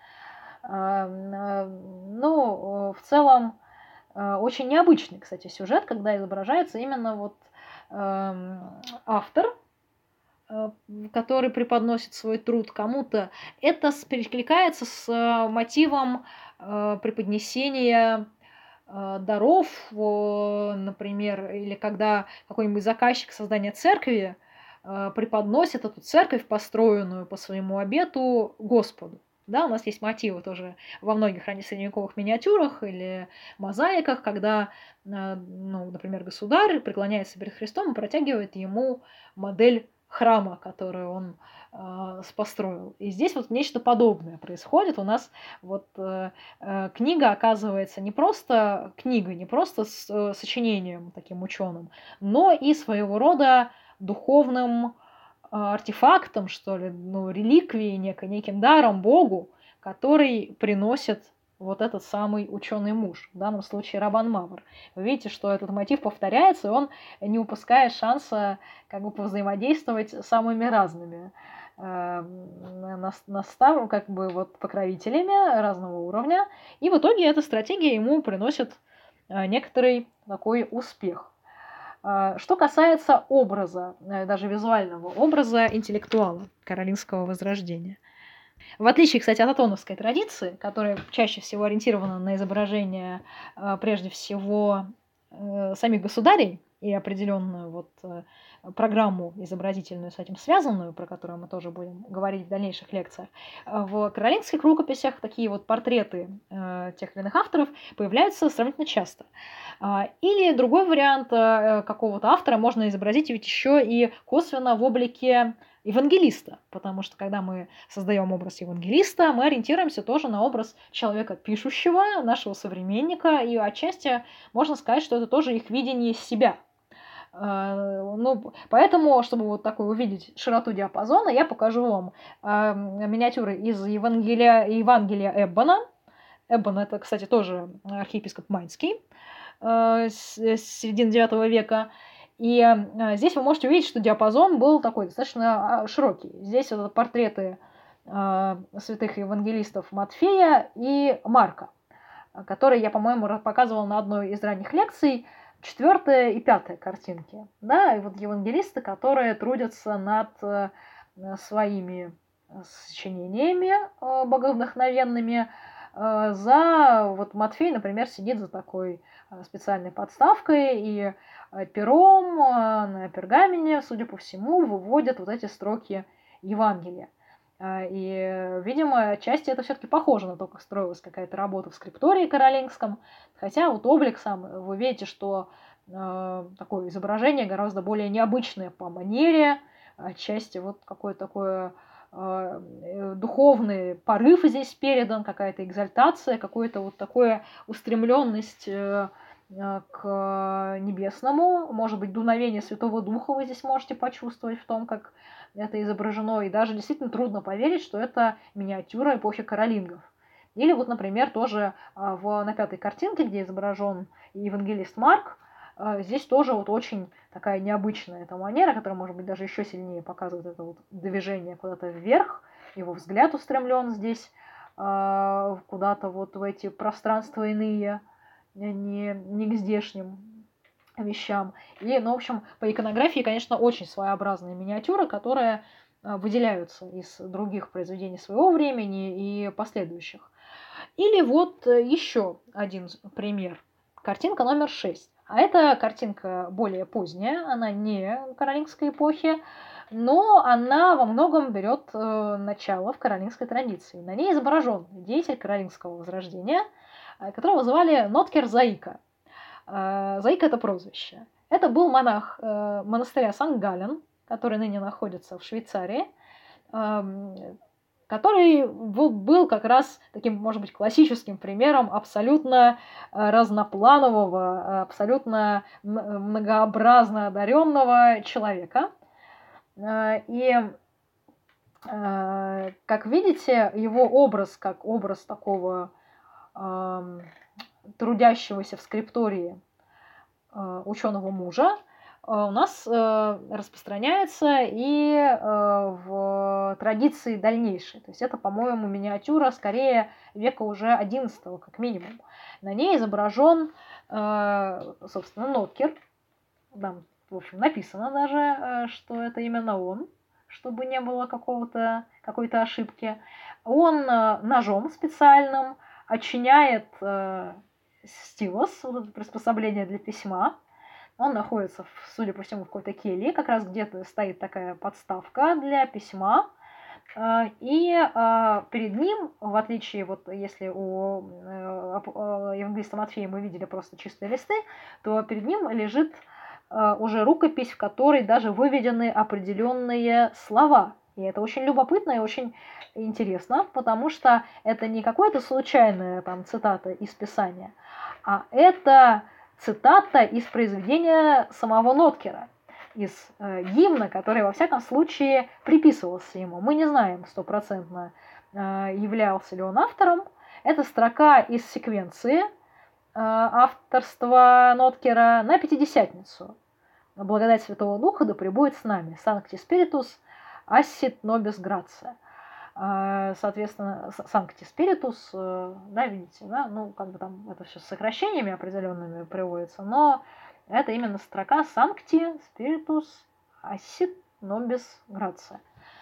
Ну, в целом, очень необычный, кстати, сюжет, когда изображается именно вот автор, который преподносит свой труд кому-то, это перекликается с мотивом преподнесения даров, например, или когда какой-нибудь заказчик создания церкви преподносит эту церковь, построенную по своему обету, Господу. Да, у нас есть мотивы тоже во многих раннесредневековых миниатюрах или мозаиках, когда, ну, например, государь преклоняется перед Христом и протягивает ему модель храма, который он э, построил. И здесь вот нечто подобное происходит. У нас вот э, э, книга оказывается не просто книгой, не просто с, э, сочинением таким ученым, но и своего рода духовным артефактом, что ли, ну, реликвией, некой, неким даром Богу, который приносит вот этот самый ученый муж, в данном случае Рабан Мавр. Вы видите, что этот мотив повторяется, и он не упускает шанса как бы повзаимодействовать с самыми разными э, настав, как бы вот покровителями разного уровня, и в итоге эта стратегия ему приносит э, некоторый такой успех. Что касается образа, даже визуального образа интеллектуала каролингского возрождения. В отличие, кстати, от атоновской традиции, которая чаще всего ориентирована на изображение прежде всего самих государей и определенную вот программу изобразительную с этим связанную, про которую мы тоже будем говорить в дальнейших лекциях, в каролингских рукописях такие вот портреты э, тех или иных авторов появляются сравнительно часто. Или другой вариант э, какого-то автора можно изобразить ведь еще и косвенно в облике евангелиста, потому что когда мы создаем образ евангелиста, мы ориентируемся тоже на образ человека пишущего, нашего современника, и отчасти можно сказать, что это тоже их видение себя. Ну, поэтому, чтобы вот такой увидеть широту диапазона, я покажу вам э, миниатюры из Евангелия, Евангелия Эббона. Эббон – это, кстати, тоже архиепископ Майнский э, с, с середины девятого века. И э, здесь вы можете увидеть, что диапазон был такой достаточно широкий. Здесь вот портреты э, святых евангелистов Матфея и Марка, которые я, по-моему, показывала на одной из ранних лекций. Четвертая и пятая картинки, да, и вот евангелисты, которые трудятся над э, своими сочинениями э, боговдохновенными. Э, за вот Матфей, например, сидит за такой э, специальной подставкой и э, пером э, на пергамене, судя по всему, выводят вот эти строки Евангелия. И, видимо, отчасти это все-таки похоже на то, как строилась какая-то работа в скриптории каролингском. Хотя вот облик сам, вы видите, что э, такое изображение гораздо более необычное по манере. Отчасти вот какое-то такое э, духовный порыв здесь передан, какая-то экзальтация, какое-то вот такое устремленность э, к небесному. Может быть, дуновение Святого Духа вы здесь можете почувствовать в том, как это изображено, и даже действительно трудно поверить, что это миниатюра эпохи каролингов. Или вот, например, тоже в, на пятой картинке, где изображен евангелист Марк, здесь тоже вот очень такая необычная эта манера, которая, может быть, даже еще сильнее показывает это вот движение куда-то вверх, его взгляд устремлен здесь куда-то вот в эти пространства иные, не, не к здешним вещам. И, ну, в общем, по иконографии, конечно, очень своеобразные миниатюры, которые выделяются из других произведений своего времени и последующих. Или вот еще один пример. Картинка номер шесть. А это картинка более поздняя, она не каролингской эпохи, но она во многом берет э, начало в каролингской традиции. На ней изображен деятель каролингского возрождения, э, которого звали Ноткер Заика. Э, Заика – это прозвище. Это был монах э, монастыря Санкт-Гален, который ныне находится в Швейцарии, э, который был, был как раз таким, может быть, классическим примером абсолютно разнопланового, абсолютно многообразно одаренного человека. И, как видите, его образ, как образ такого трудящегося в скриптории ученого мужа, у нас распространяется и в традиции дальнейшей. То есть это, по-моему, миниатюра скорее века уже одиннадцатого, как минимум. На ней изображен, собственно, Ноткер, там в общем, написано даже, что это именно он, чтобы не было какого-то, какой-то ошибки. Он ножом специальным отчиняет стилус, вот это приспособление для письма. Он находится, судя по всему, в какой-то келье, как раз где-то стоит такая подставка для письма. И перед ним, в отличие, вот если у евангелиста Матфея мы видели просто чистые листы, то перед ним лежит уже рукопись, в которой даже выведены определенные слова. И это очень любопытно и очень интересно, потому что это не какая-то случайная там цитата из Писания, а это цитата из произведения самого Ноткера, из э, гимна, который, во всяком случае, приписывался ему. Мы не знаем стопроцентно, э, являлся ли он автором. Это строка из секвенции э, авторства Ноткера на Пятидесятницу. Благодать Святого Духа да пребудет с нами. Sancti Spiritus assit nobis gratia. Соответственно, Sancti Spiritus, да, видите, да, ну, как бы там это все с сокращениями определенными приводится, но это именно строка Sancti Spiritus assit nobis gratia.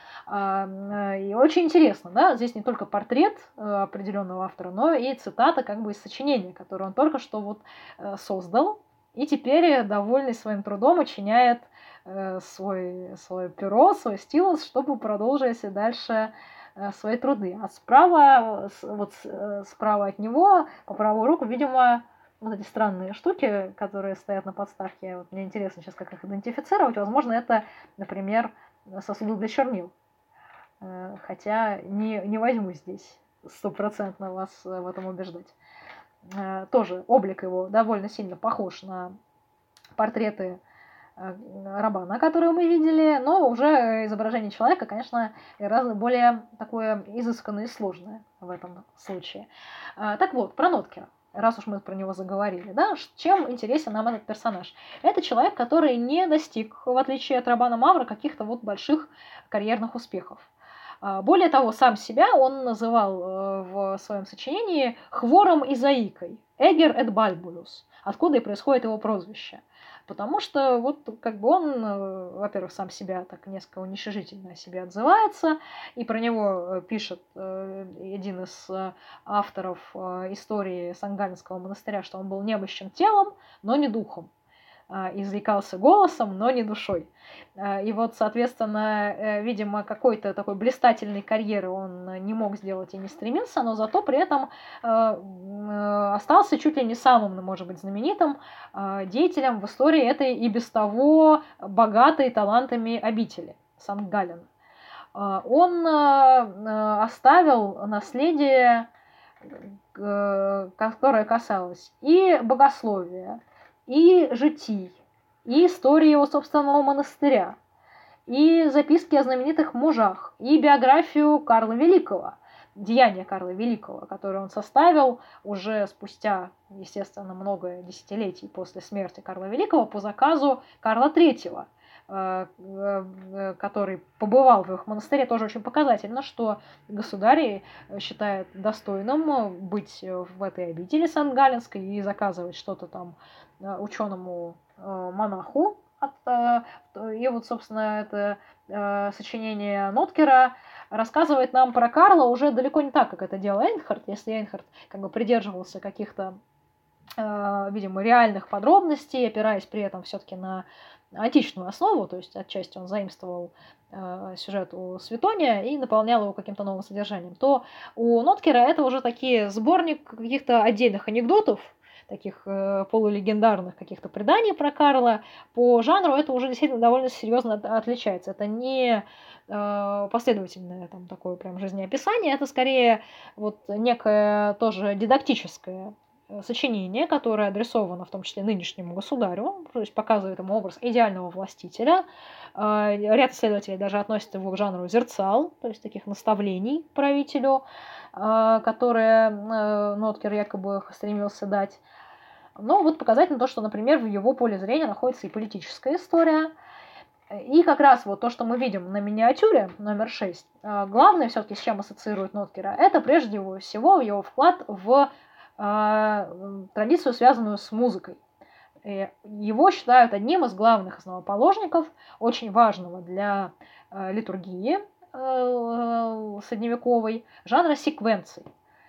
И очень интересно, да, здесь не только портрет определенного автора, но и цитата как бы из сочинения, которое он только что вот создал, и теперь, довольный своим трудом, очиняет свой, свое перо, свой стилус, чтобы продолжить дальше свои труды. А справа, вот справа от него, по правую руку, видимо, вот эти странные штуки, которые стоят на подставке. Вот мне интересно сейчас, как их идентифицировать. Возможно, это, например, сосуды для чернил. Хотя не, не возьму здесь стопроцентно вас в этом убеждать. Тоже облик его довольно сильно похож на портреты Рабана, которые мы видели, но уже изображение человека, конечно, гораздо более такое изысканное и сложное в этом случае. Так вот, про Ноткера, раз уж мы про него заговорили, да, чем интересен нам этот персонаж? Это человек, который не достиг, в отличие от Рабана Мавра, каких-то вот больших карьерных успехов. Более того, сам себя он называл в своем сочинении хвором и заикой, Эгер эт Бальбулюс, откуда и происходит его прозвище. Потому что вот как бы он, во-первых, сам себя так несколько уничижительно о себе отзывается, и про него пишет один из авторов истории Сан-Галленского монастыря, что он был немощен телом, но не духом, изрекался голосом, но не душой. И вот, соответственно, видимо, какой-то такой блистательной карьеры он не мог сделать и не стремился, но зато при этом остался чуть ли не самым, может быть, знаменитым деятелем в истории этой и без того богатой талантами обители Сан-Галлен. Он оставил наследие, которое касалось и богословия, и житий, и истории его собственного монастыря, и записки о знаменитых мужах, и биографию Карла Великого, деяния Карла Великого, которые он составил уже спустя, естественно, много десятилетий после смерти Карла Великого по заказу Карла Третьего, который побывал в их монастыре. Тоже очень показательно, что государь считает достойным быть в этой обители Сан-Галленской и заказывать что-то там ученому монаху. И вот, собственно, это сочинение Ноткера рассказывает нам про Карла уже далеко не так, как это делал Эйнхард. Если Эйнхард как бы придерживался каких-то, видимо, реальных подробностей, опираясь при этом все-таки на античную основу, то есть отчасти он заимствовал э, сюжет у Светония и наполнял его каким-то новым содержанием, то у Ноткера это уже такие сборник каких-то отдельных анекдотов, таких э, полулегендарных каких-то преданий про Карла. По жанру это уже действительно довольно серьезно от, отличается. Это не э, последовательное там такое прям жизнеописание, это скорее вот некое тоже дидактическое сочинение, которое адресовано в том числе нынешнему государю, то есть показывает ему образ идеального властителя. Ряд исследователей даже относят его к жанру зерцал, то есть таких наставлений правителю, которые Ноткер якобы стремился дать. Но вот показательно то, что, например, в его поле зрения находится и политическая история. И как раз вот то, что мы видим на миниатюре номер шесть, главное все-таки, с чем ассоциирует Ноткера, это прежде всего его вклад в традицию, связанную с музыкой. Его считают одним из главных основоположников, очень важного для литургии средневековой, жанра секвенций.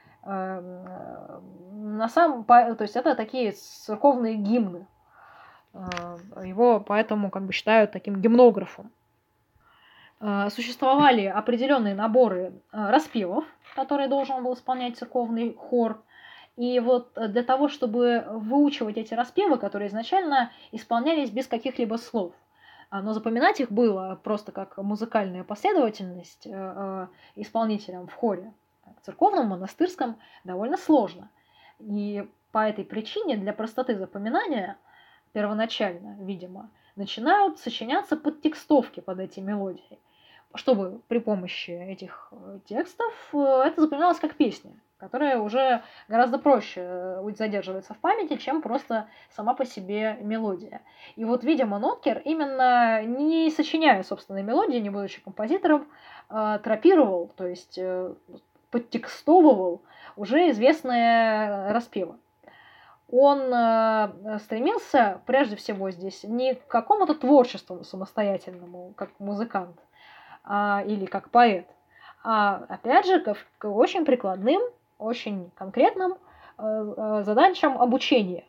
На самом, то есть это такие церковные гимны. Его поэтому как бы считают таким гимнографом. Существовали определенные наборы распевов, которые должен был исполнять церковный хор. И вот для того, чтобы выучивать эти распевы, которые изначально исполнялись без каких-либо слов, но запоминать их было просто как музыкальная последовательность исполнителям в хоре, церковном, монастырском, довольно сложно. И по этой причине для простоты запоминания первоначально, видимо, начинают сочиняться подтекстовки под эти мелодии, чтобы при помощи этих текстов это запоминалось как песня, которая уже гораздо проще задерживается в памяти, чем просто сама по себе мелодия. И вот, видимо, Ноткер, именно не сочиняя собственной мелодии, не будучи композитором, тропировал, то есть подтекстовывал уже известные распевы. Он стремился, прежде всего, здесь не к какому-то творчеству самостоятельному, как музыкант а, или как поэт, а, опять же, к, к очень прикладным, очень конкретным э, задачам обучения.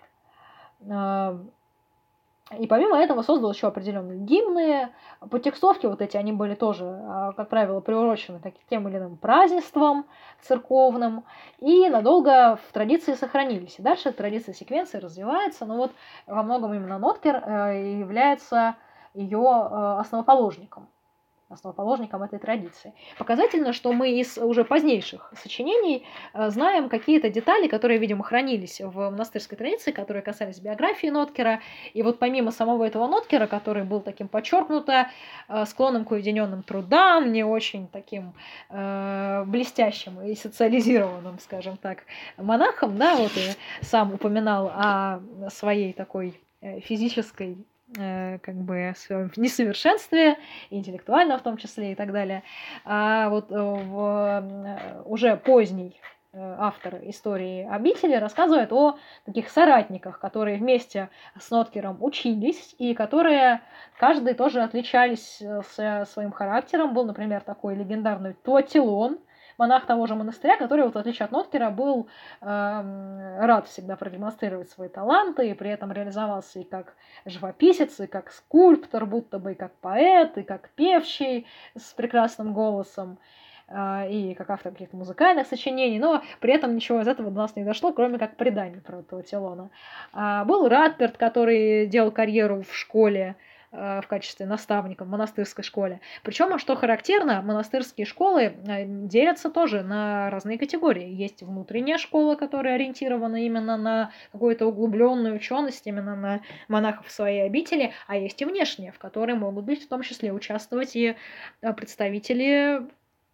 И помимо этого создал еще определенные гимны. Подтекстовки вот эти, они были тоже, как правило, приурочены к тем или иным празднествам церковным, и надолго в традиции сохранились. И дальше традиция секвенции развивается, но вот во многом именно Ноткер является ее основоположником. основоположником этой традиции. Показательно, что мы из уже позднейших сочинений знаем какие-то детали, которые, видимо, хранились в монастырской традиции, которые касались биографии Ноткера. И вот помимо самого этого Ноткера, который был таким подчеркнуто склонным к уединенным трудам, не очень таким э, блестящим и социализированным, скажем так, монахом, да, вот и сам упоминал о своей такой физической как бы в несовершенстве, интеллектуально в том числе и так далее. А вот в уже поздний автор истории обители рассказывает о таких соратниках, которые вместе с Ноткером учились и которые каждый тоже отличались своим характером. Был, например, такой легендарный Туатилон, монах того же монастыря, который, вот, в отличие от Ноткера, был э, рад всегда продемонстрировать свои таланты, и при этом реализовался и как живописец, и как скульптор, будто бы и как поэт, и как певчий с прекрасным голосом, э, и как автор каких-то музыкальных сочинений, но при этом ничего из этого до нас не дошло, кроме как преданий про Туатилона. А был Ратберт, который делал карьеру в школе, в качестве наставника в монастырской школе. Причем, что характерно, монастырские школы делятся тоже на разные категории. Есть внутренняя школа, которая ориентирована именно на какую-то углубленную ученость, именно на монахов в своей обители, а есть и внешняя, в которой могут быть в том числе участвовать и представители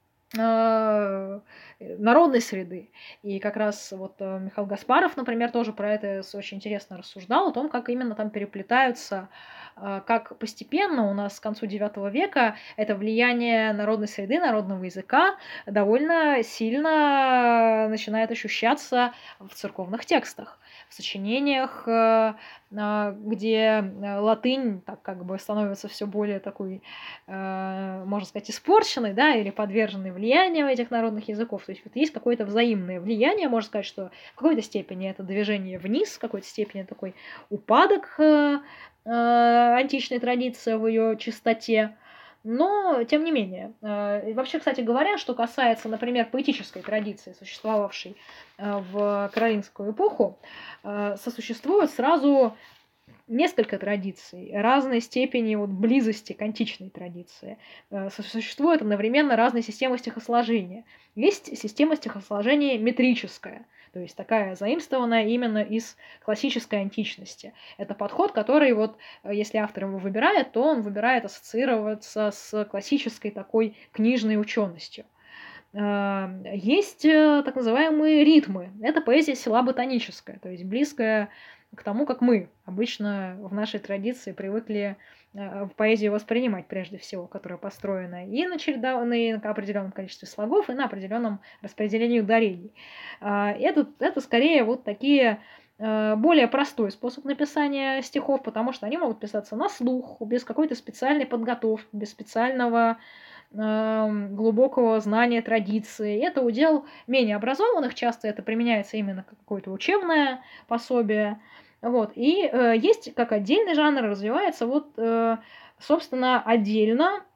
народной среды. И как раз вот Михаил Гаспаров, например, тоже про это очень интересно рассуждал, о том, как именно там переплетаются, как постепенно у нас к концу девятого века это влияние народной среды, народного языка довольно сильно начинает ощущаться в церковных текстах, в сочинениях, где латынь так как бы становится все более такой, можно сказать, испорченной, да, или подверженной влиянию этих народных языков. То есть вот есть какое-то взаимное влияние, можно сказать, что в какой-то степени это движение вниз, в какой-то степени такой упадок античной традиции в ее чистоте. Но, тем не менее, вообще, кстати говоря, что касается, например, поэтической традиции, существовавшей в каролингскую эпоху, сосуществует сразу несколько традиций разной степени вот близости к античной традиции. Существует одновременно разные системы стихосложения. Есть система стихосложения метрическая, то есть такая заимствованная именно из классической античности. Это подход, который, вот, если автор его выбирает, то он выбирает ассоциироваться с классической такой книжной ученостью. Есть так называемые ритмы. Это поэзия силаботоническая, то есть близкая к тому, как мы обычно в нашей традиции привыкли в поэзию воспринимать прежде всего, которая построена и на, череда... на определенном количестве слогов, и на определенном распределении ударений. Это, это скорее вот такие более простой способ написания стихов, потому что они могут писаться на слух, без какой-то специальной подготовки, без специального э, глубокого знания традиции. Это удел менее образованных, часто это применяется именно как какое-то учебное пособие. Вот. И э, есть как отдельный жанр, развивается вот, э, собственно, отдельно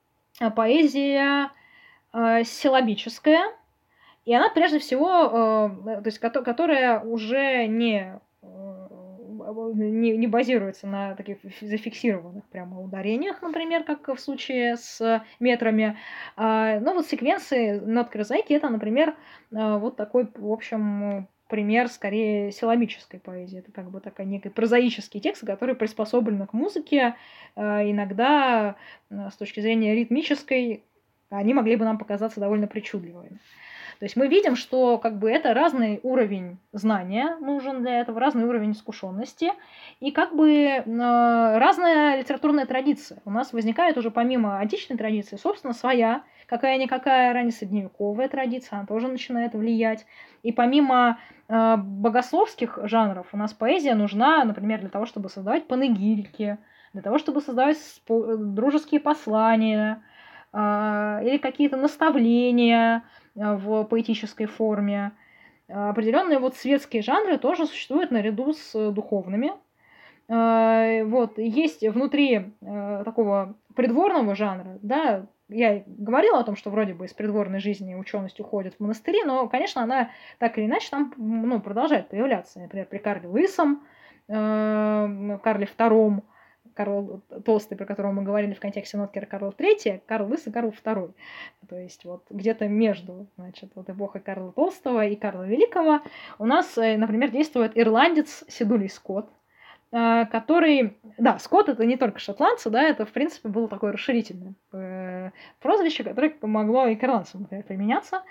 поэзия э, силлабическая, и она прежде всего, э, то есть, которая уже не, не, не базируется на таких зафиксированных прямо ударениях, например, как в случае с метрами. А, но вот секвенции нотки розаики — это, например, вот такой, в общем, пример скорее силлабической поэзии. Это как бы такой некий прозаический текст, который приспособлен к музыке. Иногда с точки зрения ритмической они могли бы нам показаться довольно причудливыми. То есть мы видим, что как бы это разный уровень знания нужен для этого, разный уровень искушенности и как бы э, разная литературная традиция. У нас возникает уже помимо античной традиции, собственно, своя, какая-никакая раннесредневековая традиция, она тоже начинает влиять. И помимо э, богословских жанров у нас поэзия нужна, например, для того, чтобы создавать панегирики, для того, чтобы создавать дружеские послания э, или какие-то наставления в поэтической форме. Определенные вот светские жанры тоже существуют наряду с духовными. Вот. Есть внутри такого придворного жанра, да, я говорила о том, что вроде бы из придворной жизни ученость уходит в монастыри, но, конечно, она так или иначе там, ну, продолжает появляться. Например, при Карле Лысом, Карле Втором, Карл Толстый, про которого мы говорили в контексте Ноткера, Карл Третий, Карл Лысый, Карл Второй. То есть вот где-то между, значит, вот эпохой Карла Толстого и Карла Великого у нас, например, действует ирландец Седулей Скотт, который... Да, Скотт — это не только шотландцы, да, это, в принципе, было такое расширительное прозвище, которое помогло и к ирландцам, например, применяться.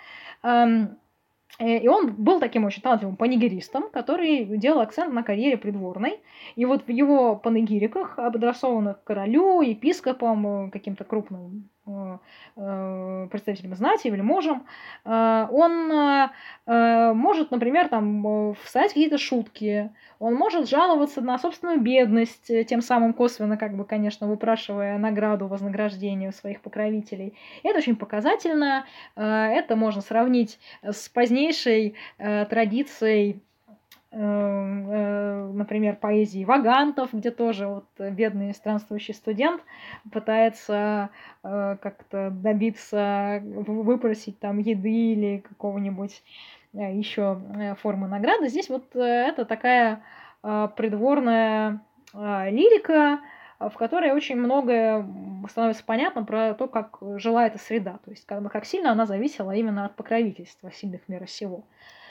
И он был таким очень талантливым панегиристом, который делал акцент на карьере придворной. И вот в его панегириках, адресованных королю, епископам, каким-то крупным представителям знати, вельможам, он может, например, там, вставить какие-то шутки, он может жаловаться на собственную бедность, тем самым косвенно, как бы, конечно, выпрашивая награду, вознаграждение у своих покровителей. И это очень показательно. Это можно сравнить с позднейшей традицией, например, поэзии вагантов, где тоже вот бедный странствующий студент пытается как-то добиться, выпросить там еды или какого-нибудь еще формы награды. Здесь вот это такая придворная лирика, в которой очень многое становится понятно про то, как жила эта среда, то есть как, как сильно она зависела именно от покровительства сильных мира сего.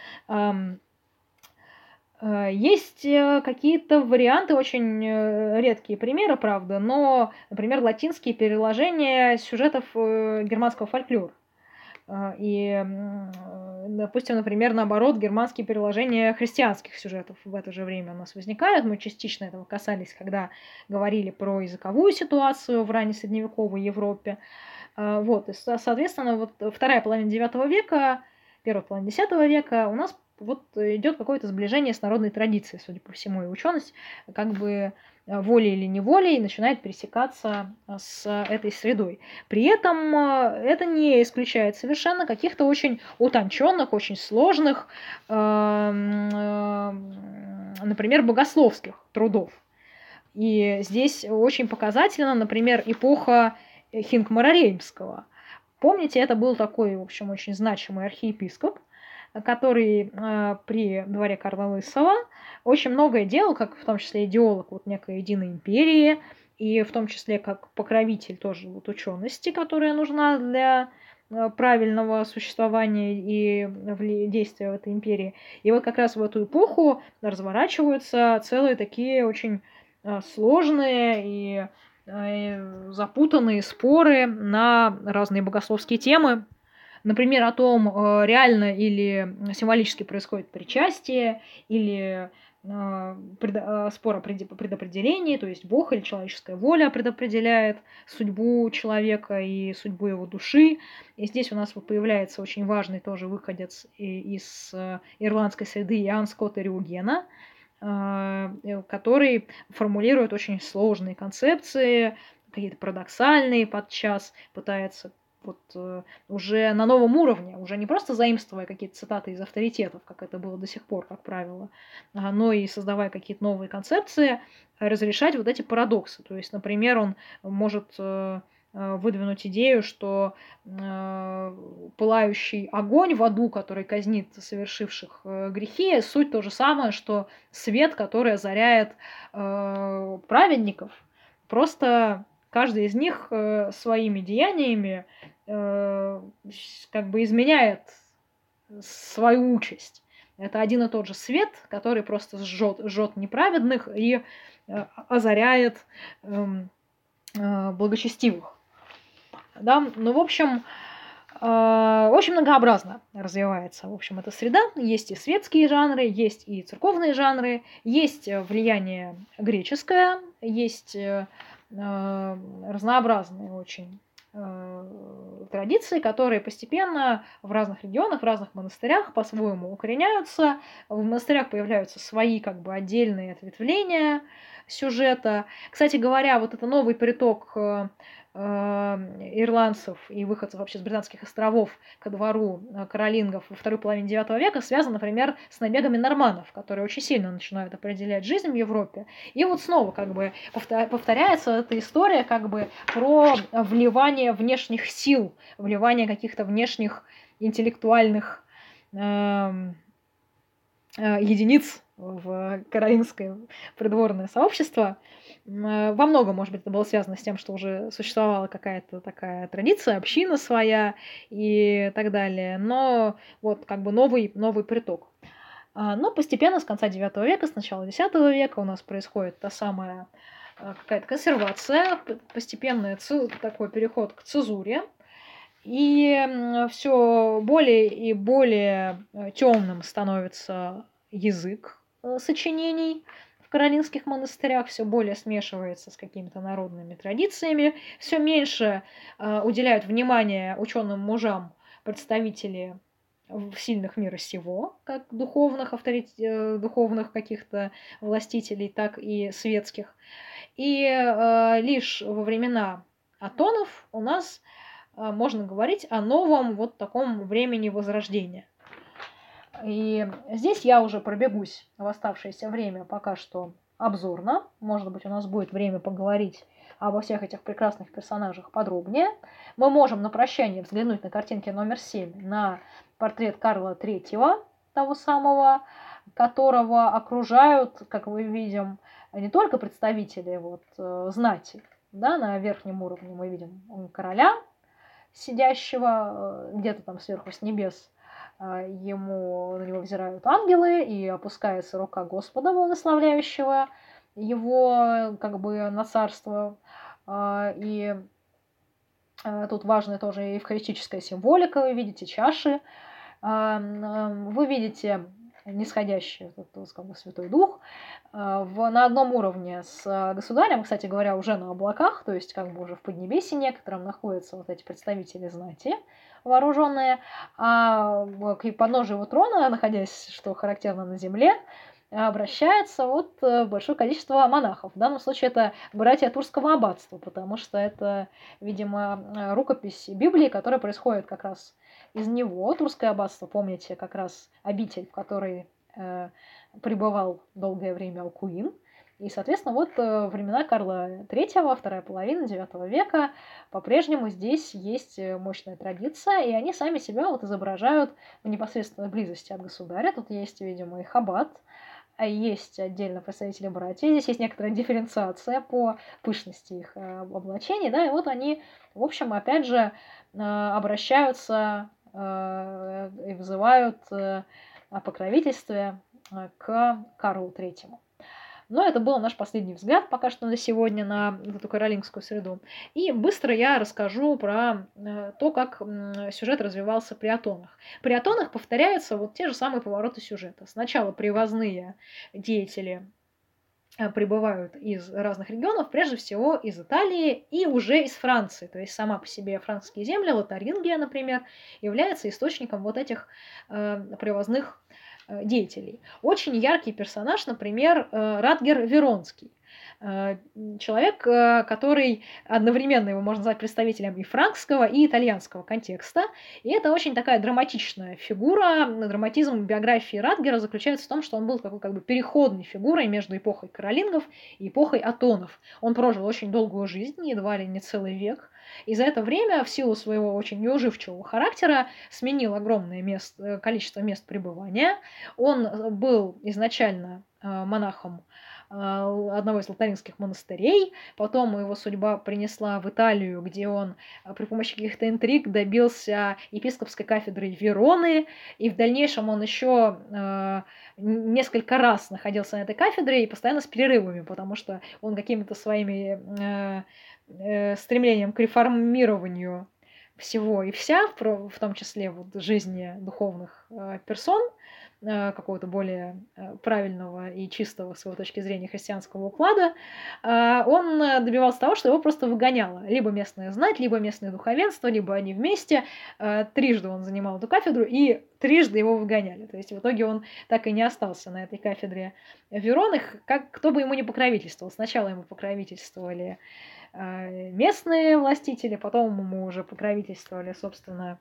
Есть какие-то варианты, очень редкие примеры, правда, но, например, латинские переложения сюжетов германского фольклора. И, допустим, например, наоборот, германские переложения христианских сюжетов в это же время у нас возникают. Мы частично этого касались, когда говорили про языковую ситуацию в раннесредневековой Европе. Вот. И, соответственно, вот вторая половина девятого века, первая половина десятого века у нас вот идет какое-то сближение с народной традицией, судя по всему, и ученость как бы волей или неволей начинает пересекаться с этой средой. При этом это не исключает совершенно каких-то очень утонченных, очень сложных, например, богословских трудов. И здесь очень показательно, например, эпоха Хинкмара Реймского. Помните, это был такой, в общем, очень значимый архиепископ, который э, при дворе Карла Лысого очень многое делал, как в том числе идеолог вот некой единой империи, и в том числе как покровитель тоже вот учености, которая нужна для э, правильного существования и действия в этой империи. И вот как раз в эту эпоху разворачиваются целые такие очень э, сложные и э, запутанные споры на разные богословские темы. Например, о том, реально или символически происходит причастие, или спор о предопределении, то есть Бог или человеческая воля предопределяет судьбу человека и судьбу его души. И здесь у нас появляется очень важный тоже выходец из ирландской среды Иоанн Скотт Эриогена, который формулирует очень сложные концепции, какие-то парадоксальные подчас, пытается вот э, уже на новом уровне, уже не просто заимствуя какие-то цитаты из авторитетов, как это было до сих пор, как правило, а, но и создавая какие-то новые концепции, разрешать вот эти парадоксы. То есть, например, он может э, выдвинуть идею, что э, пылающий огонь в аду, который казнит совершивших э, грехи, суть то же самое, что свет, который озаряет э, праведников. Просто каждый из них э, своими деяниями э, как бы изменяет свою участь. Это один и тот же свет, который просто жжет, жжет неправедных и э, озаряет э, э, благочестивых. Да? Ну, в общем, э, очень многообразно развивается, в общем, эта среда. Есть и светские жанры, есть и церковные жанры, есть влияние греческое, есть э, разнообразные очень э, традиции, которые постепенно в разных регионах, в разных монастырях по-своему укореняются. В монастырях появляются свои как бы отдельные ответвления сюжета. Кстати говоря, вот это новый приток э, ирландцев и выходцев вообще с британских островов ко двору каролингов во второй половине девятого века связан, например, с набегами норманнов, которые очень сильно начинают определять жизнь в Европе. И вот снова как бы повторяется эта история как бы про вливание внешних сил, вливание каких-то внешних интеллектуальных э, э, единиц в каролинское придворное сообщество. Во многом, может быть, это было связано с тем, что уже существовала какая-то такая традиция, община своя и так далее. Но вот как бы новый, новый приток. Но постепенно с конца девятого века, с начала десятого века у нас происходит та самая какая-то консервация, постепенный такой переход к цезуре. И все более и более темным становится язык сочинений в каролинских монастырях, все более смешивается с какими-то народными традициями, все меньше э, уделяют внимания ученым мужам представители сильных мира сего, как духовных, авторит... духовных каких-то властителей, так и светских. И э, лишь во времена Атонов у нас э, можно говорить о новом вот таком времени возрождения. И здесь я уже пробегусь в оставшееся время пока что обзорно. Может быть, у нас будет время поговорить обо всех этих прекрасных персонажах подробнее. Мы можем на прощание взглянуть на картинки номер семь, на портрет Карла третьего, того самого, которого окружают, как мы видим, не только представители вот, знати. Да, на верхнем уровне мы видим короля, сидящего где-то там сверху с небес. Ему, на него взирают ангелы, и опускается рука Господа, благословляющего его как бы на царство. И тут важная тоже евхаристическая символика. Вы видите чаши, вы видите нисходящий как бы, Святой Дух в, на одном уровне с государем, кстати говоря, уже на облаках, то есть как бы уже в Поднебесье некотором находятся вот эти представители знати вооруженные, а к подножию его трона, находясь, что характерно, на земле, обращается вот большое количество монахов. В данном случае это братья Турского аббатства, потому что это, видимо, рукопись Библии, которая происходит как раз из него. Турское аббатство, помните, как раз обитель, в которой э, пребывал долгое время Алкуин. И, соответственно, вот э, времена Карла третьего, вторая половина девятого века, по-прежнему здесь есть мощная традиция, и они сами себя вот изображают в непосредственной близости от государя. Тут есть, видимо, их аббат, а есть отдельно представители братьев. Здесь есть некоторая дифференциация по пышности их облачений, да, и вот они, в общем, опять же, обращаются и вызывают о покровительстве к Карлу третьему. Но это был наш последний взгляд пока что на сегодня на эту каролингскую среду. И быстро я расскажу про то, как сюжет развивался при Атонах. При Атонах повторяются вот те же самые повороты сюжета. Сначала привозные деятели прибывают из разных регионов, прежде всего из Италии и уже из Франции. То есть сама по себе франкские земли, Лотарингия, например, является источником вот этих э, привозных э, деятелей. Очень яркий персонаж, например, э, Радгер Веронский. Человек, который одновременно его можно назвать представителем и франкского, и итальянского контекста. И это очень такая драматичная фигура. Драматизм биографии Радгера заключается в том, что он был такой как бы переходной фигурой между эпохой каролингов и эпохой атонов. Он прожил очень долгую жизнь, едва ли не целый век. И за это время, в силу своего очень неуживчивого характера, сменил огромное мест, количество мест пребывания. Он был изначально монахом одного из лотарингских монастырей. Потом его судьба принесла в Италию, где он при помощи каких-то интриг добился епископской кафедры Вероны. И в дальнейшем он еще э, несколько раз находился на этой кафедре и постоянно с перерывами, потому что он какими-то своими э, э, стремлением к реформированию всего и вся, в том числе вот жизни духовных э, персон, какого-то более правильного и чистого, с его точки зрения, христианского уклада, он добивался того, что его просто выгоняло. Либо местная знать, либо местное духовенство, либо они вместе. Трижды он занимал эту кафедру, и трижды его выгоняли. То есть в итоге он так и не остался на этой кафедре Вероны, как кто бы ему не покровительствовал. Сначала ему покровительствовали местные властители, потом ему уже покровительствовали, собственно,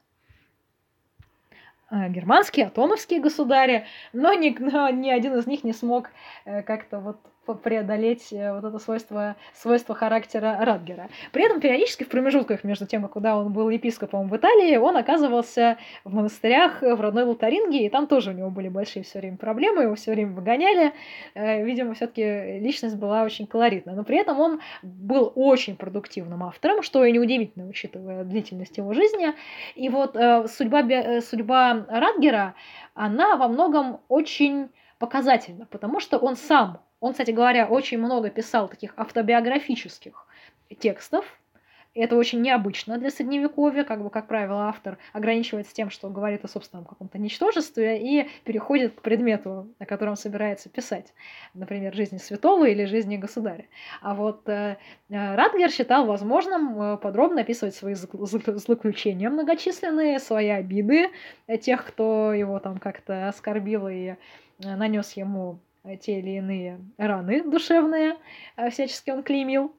германские, атоновские государи, но ни, но ни один из них не смог как-то вот преодолеть вот это свойство, свойство характера Радгера. При этом периодически в промежутках между тем, когда он был епископом в Италии, он оказывался в монастырях в родной Лотарингии, и там тоже у него были большие все время проблемы, его все время выгоняли. Видимо, все-таки личность была очень колоритная. Но при этом он был очень продуктивным автором, что и неудивительно, учитывая длительность его жизни. И вот судьба, судьба Радгера, она во многом очень показательна, потому что он сам Он, кстати говоря, очень много писал таких автобиографических текстов. И это очень необычно для Средневековья. Как бы, как правило, автор ограничивается тем, что говорит о собственном каком-то ничтожестве и переходит к предмету, о котором собирается писать. Например, жизни святого или жизни государя. А вот э, Радгер считал возможным подробно описывать свои злоключения многочисленные, свои обиды тех, кто его там как-то оскорбил и нанес ему те или иные раны душевные, всячески он клеймил.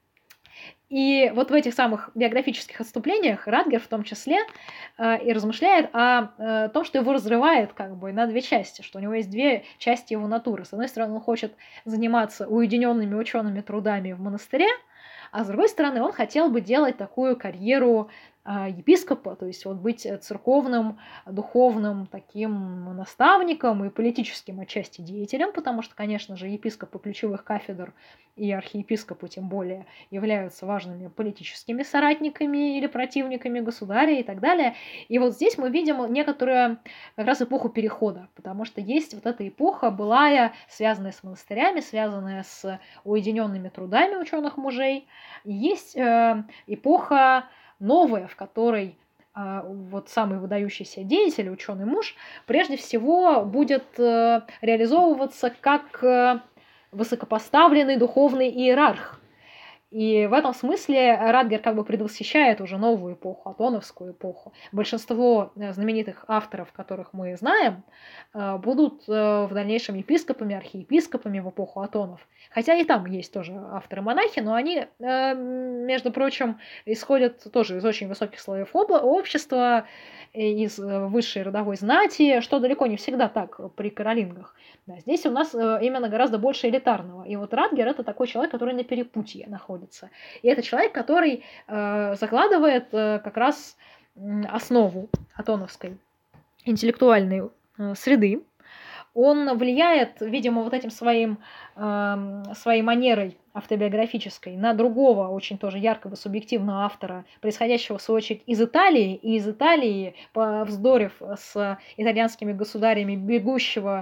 И вот в этих самых биографических отступлениях Радгер в том числе э, и размышляет о э, том, что его разрывает как бы на две части, что у него есть две части его натуры. С одной стороны, он хочет заниматься уединенными учеными трудами в монастыре, а с другой стороны, он хотел бы делать такую карьеру епископа, то есть вот быть церковным, духовным таким наставником и политическим отчасти деятелем, потому что, конечно же, епископы ключевых кафедр и архиепископы тем более являются важными политическими соратниками или противниками государя и так далее. И вот здесь мы видим некоторую как раз эпоху перехода, потому что есть вот эта эпоха былая, связанная с монастырями, связанная с уединенными трудами ученых мужей. И есть э, эпоха новая, в которой э, вот самый выдающийся деятель, ученый муж, прежде всего будет э, реализовываться как э, высокопоставленный духовный иерарх. И в этом смысле Радгер как бы предвосхищает уже новую эпоху, атоновскую эпоху. Большинство знаменитых авторов, которых мы знаем, будут в дальнейшем епископами, архиепископами в эпоху атонов. Хотя и там есть тоже авторы-монахи, но они, между прочим, исходят тоже из очень высоких слоев общества, из высшей родовой знати, что далеко не всегда так при каролингах. Да, здесь у нас именно гораздо больше элитарного. И вот Радгер — это такой человек, который на перепутье находится. И это человек, который э, закладывает э, как раз основу атоновской интеллектуальной э, среды. Он влияет, видимо, вот этим своим, э, своей манерой автобиографической на другого очень тоже яркого субъективного автора, происходящего, в свою очередь, из Италии, и из Италии, повздорив с итальянскими государями, бегущего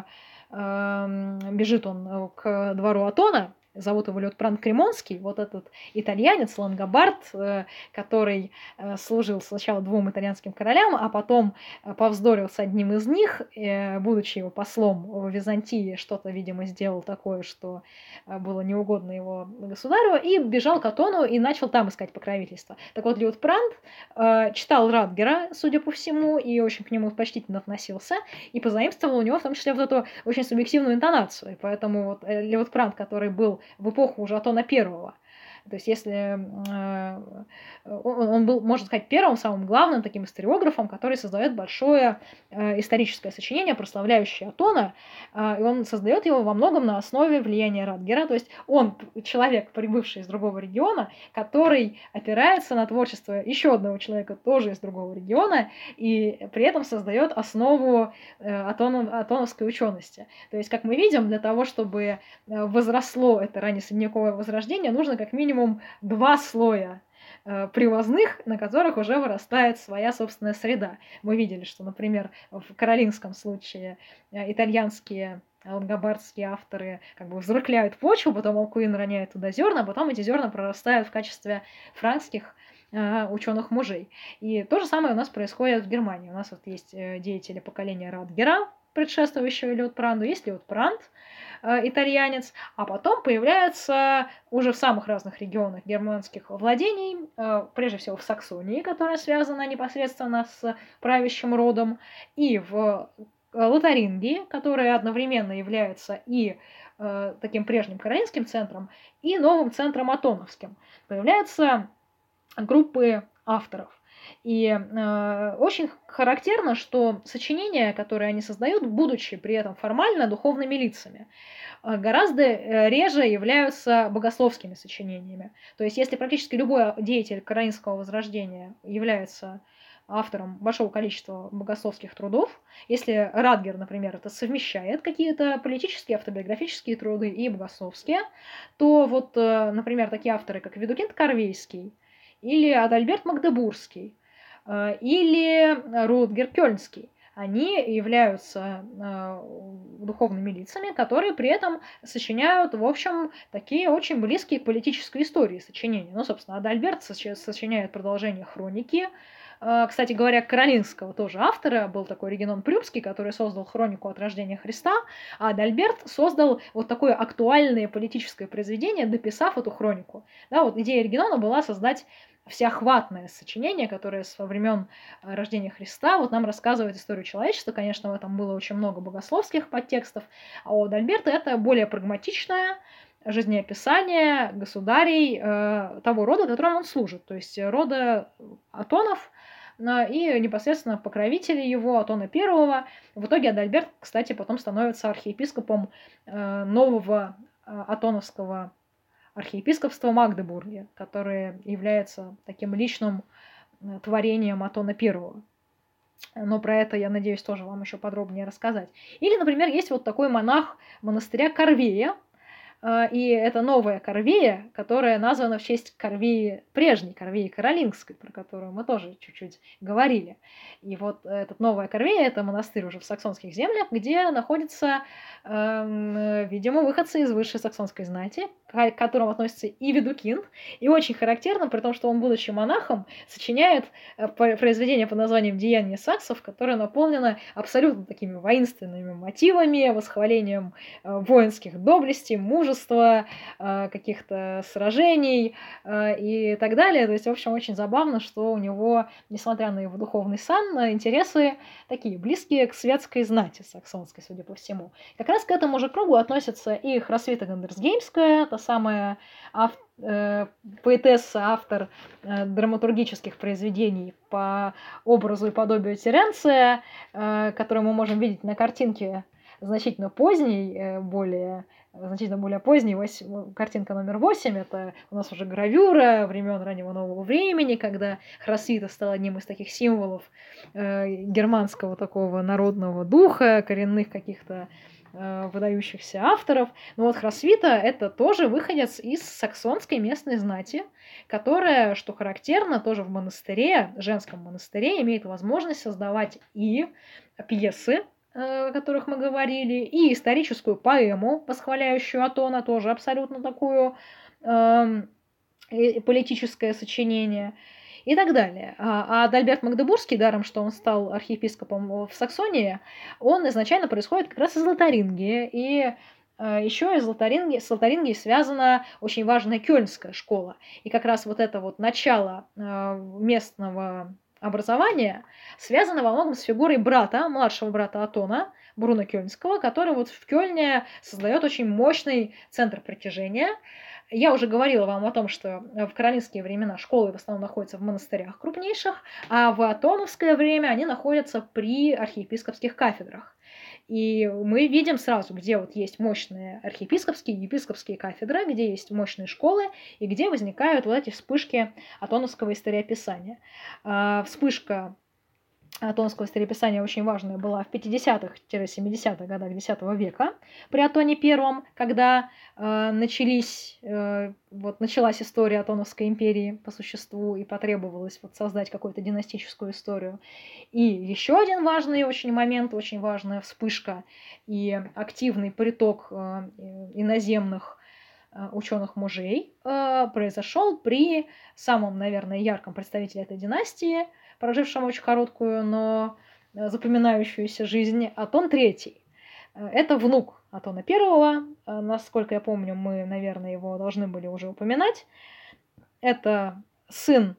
эм, бежит он к двору Атона, зовут его Лиутпрант Кремонский, вот этот итальянец, лангобард, э, который э, служил сначала двум итальянским королям, а потом э, повздорил с одним из них, э, будучи его послом в Византии, что-то, видимо, сделал такое, что э, было неугодно его государю, и бежал к Атону и начал там искать покровительство. Так вот, Лиутпрант э, читал Радгера, судя по всему, и очень к нему почтительно относился, и позаимствовал у него в том числе вот эту очень субъективную интонацию. И поэтому вот э, Лиутпрант, который был в эпоху уже Атона Первого. То есть если э, он, он был, можно сказать, первым, самым главным таким историографом, который создает большое э, историческое сочинение, прославляющее Атона, э, и он создает его во многом на основе влияния Радгера. То есть он человек, прибывший из другого региона, который опирается на творчество еще одного человека, тоже из другого региона, и при этом создает основу э, атонов, атоновской учености. То есть, как мы видим, для того, чтобы возросло это раннесредневековое возрождение, нужно как минимум два слоя э, привозных, на которых уже вырастает своя собственная среда. Мы видели, что, например, в каролингском случае э, итальянские лангобардские авторы как бы взрыхляют почву, потом Алкуин роняет туда зерна, а потом эти зерна прорастают в качестве франкских э, ученых мужей. И то же самое у нас происходит в Германии. У нас вот есть э, деятели поколения Радгера, предшествующего Лиутпранду, есть Лиутпранд, итальянец, а потом появляется уже в самых разных регионах германских владений, прежде всего в Саксонии, которая связана непосредственно с правящим родом, и в Лотарингии, которая одновременно является и таким прежним каролинским центром, и новым центром атоновским. Появляются группы авторов. И э, очень характерно, что сочинения, которые они создают, будучи при этом формально духовными лицами, э, гораздо реже являются богословскими сочинениями. То есть, если практически любой деятель каролинского возрождения является автором большого количества богословских трудов, если Радгер, например, это совмещает какие-то политические, автобиографические труды и богословские, то вот, э, например, такие авторы, как Видукинд Корвейский, или Адальберт Магдебургский, или Рутгер Кёльнский. Они являются духовными лицами, которые при этом сочиняют, в общем, такие очень близкие к политической истории сочинения. Ну, собственно, Адальберт сочиняет продолжение хроники. Кстати говоря, каролинского тоже автора был такой Регинон Прюмский, который создал хронику от рождения Христа, а Адальберт создал вот такое актуальное политическое произведение, дописав эту хронику. Да, вот идея Регинона была создать всеохватное сочинение, которое со времен рождения Христа вот нам рассказывает историю человечества. Конечно, в этом было очень много богословских подтекстов, а у Адальберта это более прагматичное жизнеописание государей э, того рода, которому он служит, то есть рода Атонов, и непосредственно покровители его, Атона Первого. В итоге Адальберт, кстати, потом становится архиепископом нового атоновского архиепископства Магдебурга, которое является таким личным творением Атона Первого. Но про это, я надеюсь, тоже вам еще подробнее рассказать. Или, например, есть вот такой монах монастыря Корвея, и это новая Корвея, которая названа в честь Корвеи, прежней Корвеи Каролингской, про которую мы тоже чуть-чуть говорили. И вот этот новая Корвея – это монастырь уже в саксонских землях, где находятся, э, видимо, выходцы из высшей саксонской знати, к которым относится и Видукинд. И очень характерно, при том, что он, будучи монахом, сочиняет произведение под названием «Деяния саксов», которое наполнено абсолютно такими воинственными мотивами, восхвалением воинских доблестей, мужества, каких-то сражений и так далее. То есть, в общем, очень забавно, что у него, несмотря на его духовный сан, интересы такие близкие к светской знати саксонской, судя по всему. Как раз к этому же кругу относятся и Хросвита Гандерсгеймская, та самая ав- э, поэтесса, автор э, драматургических произведений по образу и подобию Теренция, э, которую мы можем видеть на картинке значительно поздней, э, более значительно более поздний, восемь, картинка номер восемь, это у нас уже гравюра времен раннего нового времени, когда Хросвита стал одним из таких символов э, германского такого народного духа, коренных каких-то э, выдающихся авторов. Но вот Хросвита – это тоже выходец из саксонской местной знати, которая, что характерно, тоже в монастыре, женском монастыре, имеет возможность создавать и пьесы, о которых мы говорили, и историческую поэму, восхваляющую Атона, тоже абсолютно такую э, политическое сочинение, и так далее. А Адальберт Магдебургский, даром что он стал архиепископом в Саксонии, он изначально происходит как раз из Лотарингии, и еще из Лотарингии, с Лотарингией связана очень важная кёльнская школа. И как раз вот это вот начало местного образования связано во многом с фигурой брата, младшего брата Атона, Бруно Кёльнского, который вот в Кёльне создает очень мощный центр притяжения. Я уже говорила вам о том, что в каролинские времена школы в основном находятся в монастырях крупнейших, а в атоновское время они находятся при архиепископских кафедрах. И мы видим сразу, где вот есть мощные архиепископские и епископские кафедры, где есть мощные школы, и где возникают вот эти вспышки атоновского историописания. Вспышка атонского историописания очень важная была в пятидесятых-семидесятых годах десятого века при Атоне Первом, когда э, начались, э, вот, началась история Атоновской империи по существу и потребовалось вот, создать какую-то династическую историю. И еще один важный очень момент, очень важная вспышка и активный приток э, иноземных ученых мужей э, произошел при самом, наверное, ярком представителе этой династии, прожившем очень короткую, но запоминающуюся жизнь, Атон Третий. Это внук Атона Первого. Насколько я помню, мы, наверное, его должны были уже упоминать. Это сын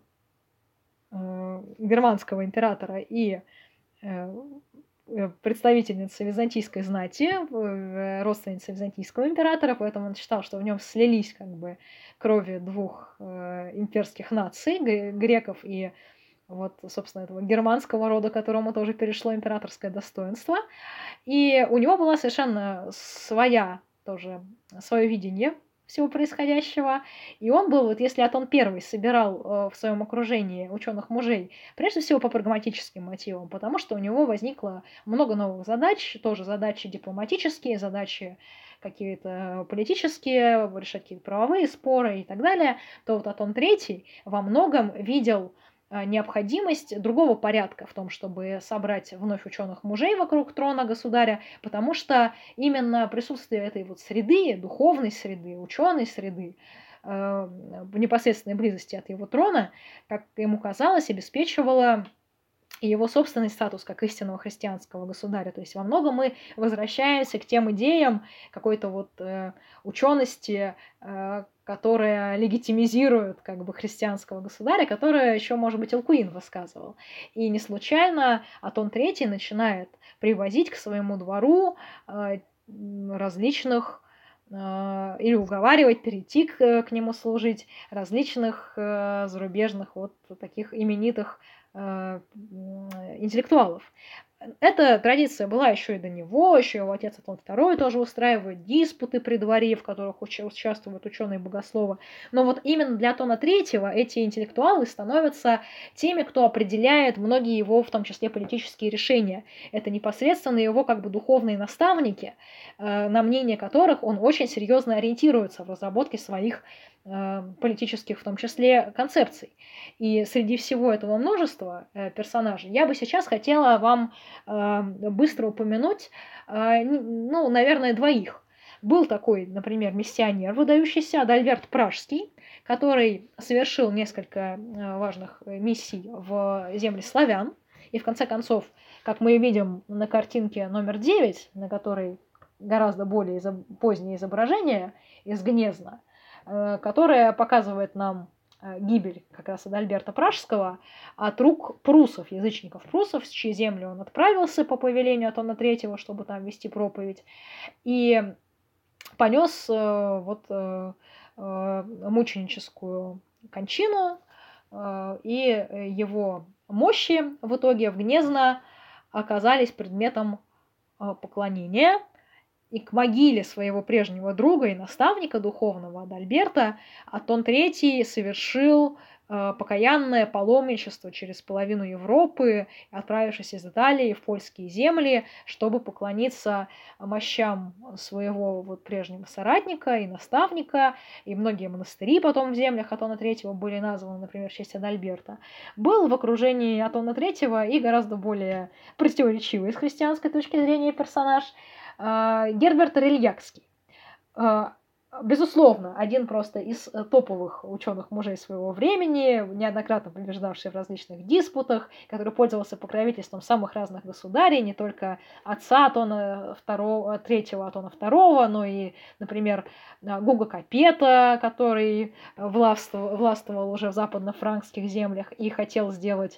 э, германского императора и э, представительница византийской знати, родственница византийского императора, поэтому он считал, что в нем слились как бы крови двух э, имперских наций, греков и вот, собственно, этого германского рода, которому тоже перешло императорское достоинство. И у него была совершенно своя тоже, свое видение всего происходящего. И он был, вот если Атон Первый собирал в своем окружении ученых мужей, прежде всего по прагматическим мотивам, потому что у него возникло много новых задач, тоже задачи дипломатические, задачи какие-то политические, решать какие-то правовые споры и так далее, то вот Атон Третий во многом видел необходимость другого порядка в том, чтобы собрать вновь ученых мужей вокруг трона государя, потому что именно присутствие этой вот среды, духовной среды, ученой среды, э, в непосредственной близости от его трона, как ему казалось, обеспечивало его собственный статус как истинного христианского государя. То есть во многом мы возвращаемся к тем идеям какой-то вот э, учености, э, которая легитимизирует как бы христианского государя, которая еще, может быть, Алкуин высказывал. И не случайно Атон Третий начинает привозить к своему двору э, различных э, или уговаривать перейти к, к нему служить различных э, зарубежных вот таких именитых интеллектуалов. Эта традиция была еще и до него, еще его отец Атон Второй тоже устраивает диспуты при дворе, в которых участвуют ученые богословы. Но вот именно для Атона Третьего эти интеллектуалы становятся теми, кто определяет многие его, в том числе политические решения. Это непосредственно его как бы духовные наставники, на мнение которых он очень серьезно ориентируется в разработке своих политических, в том числе, концепций. И среди всего этого множества персонажей я бы сейчас хотела вам быстро упомянуть, ну, наверное, двоих. Был такой, например, миссионер, выдающийся Адальберт Пражский, который совершил несколько важных миссий в земле славян. И в конце концов, как мы видим на картинке номер девять, на которой гораздо более изоб... позднее изображение из Гнезна, которое показывает нам гибель как раз Адальберта Пражского от рук прусов, язычников прусов, с чьей земли он отправился по повелению Атона Третьего, чтобы там вести проповедь, и понес вот мученическую кончину, и его мощи в итоге в Гнезно оказались предметом поклонения. И к могиле своего прежнего друга и наставника духовного Адальберта Атон Третий совершил покаянное паломничество через половину Европы, отправившись из Италии в польские земли, чтобы поклониться мощам своего вот прежнего соратника и наставника, и многие монастыри потом в землях Атона третьего были названы, например, в честь Адальберта, был в окружении Атона третьего и гораздо более противоречивый с христианской точки зрения персонаж Герберт Рильякский. Безусловно, один просто из топовых ученых мужей своего времени, неоднократно побеждавший в различных диспутах, который пользовался покровительством самых разных государей, не только отца Атона второго, третьего Атона второго, но и, например, Гуга Капета, который властвовал, властвовал уже в западно-франкских землях и хотел сделать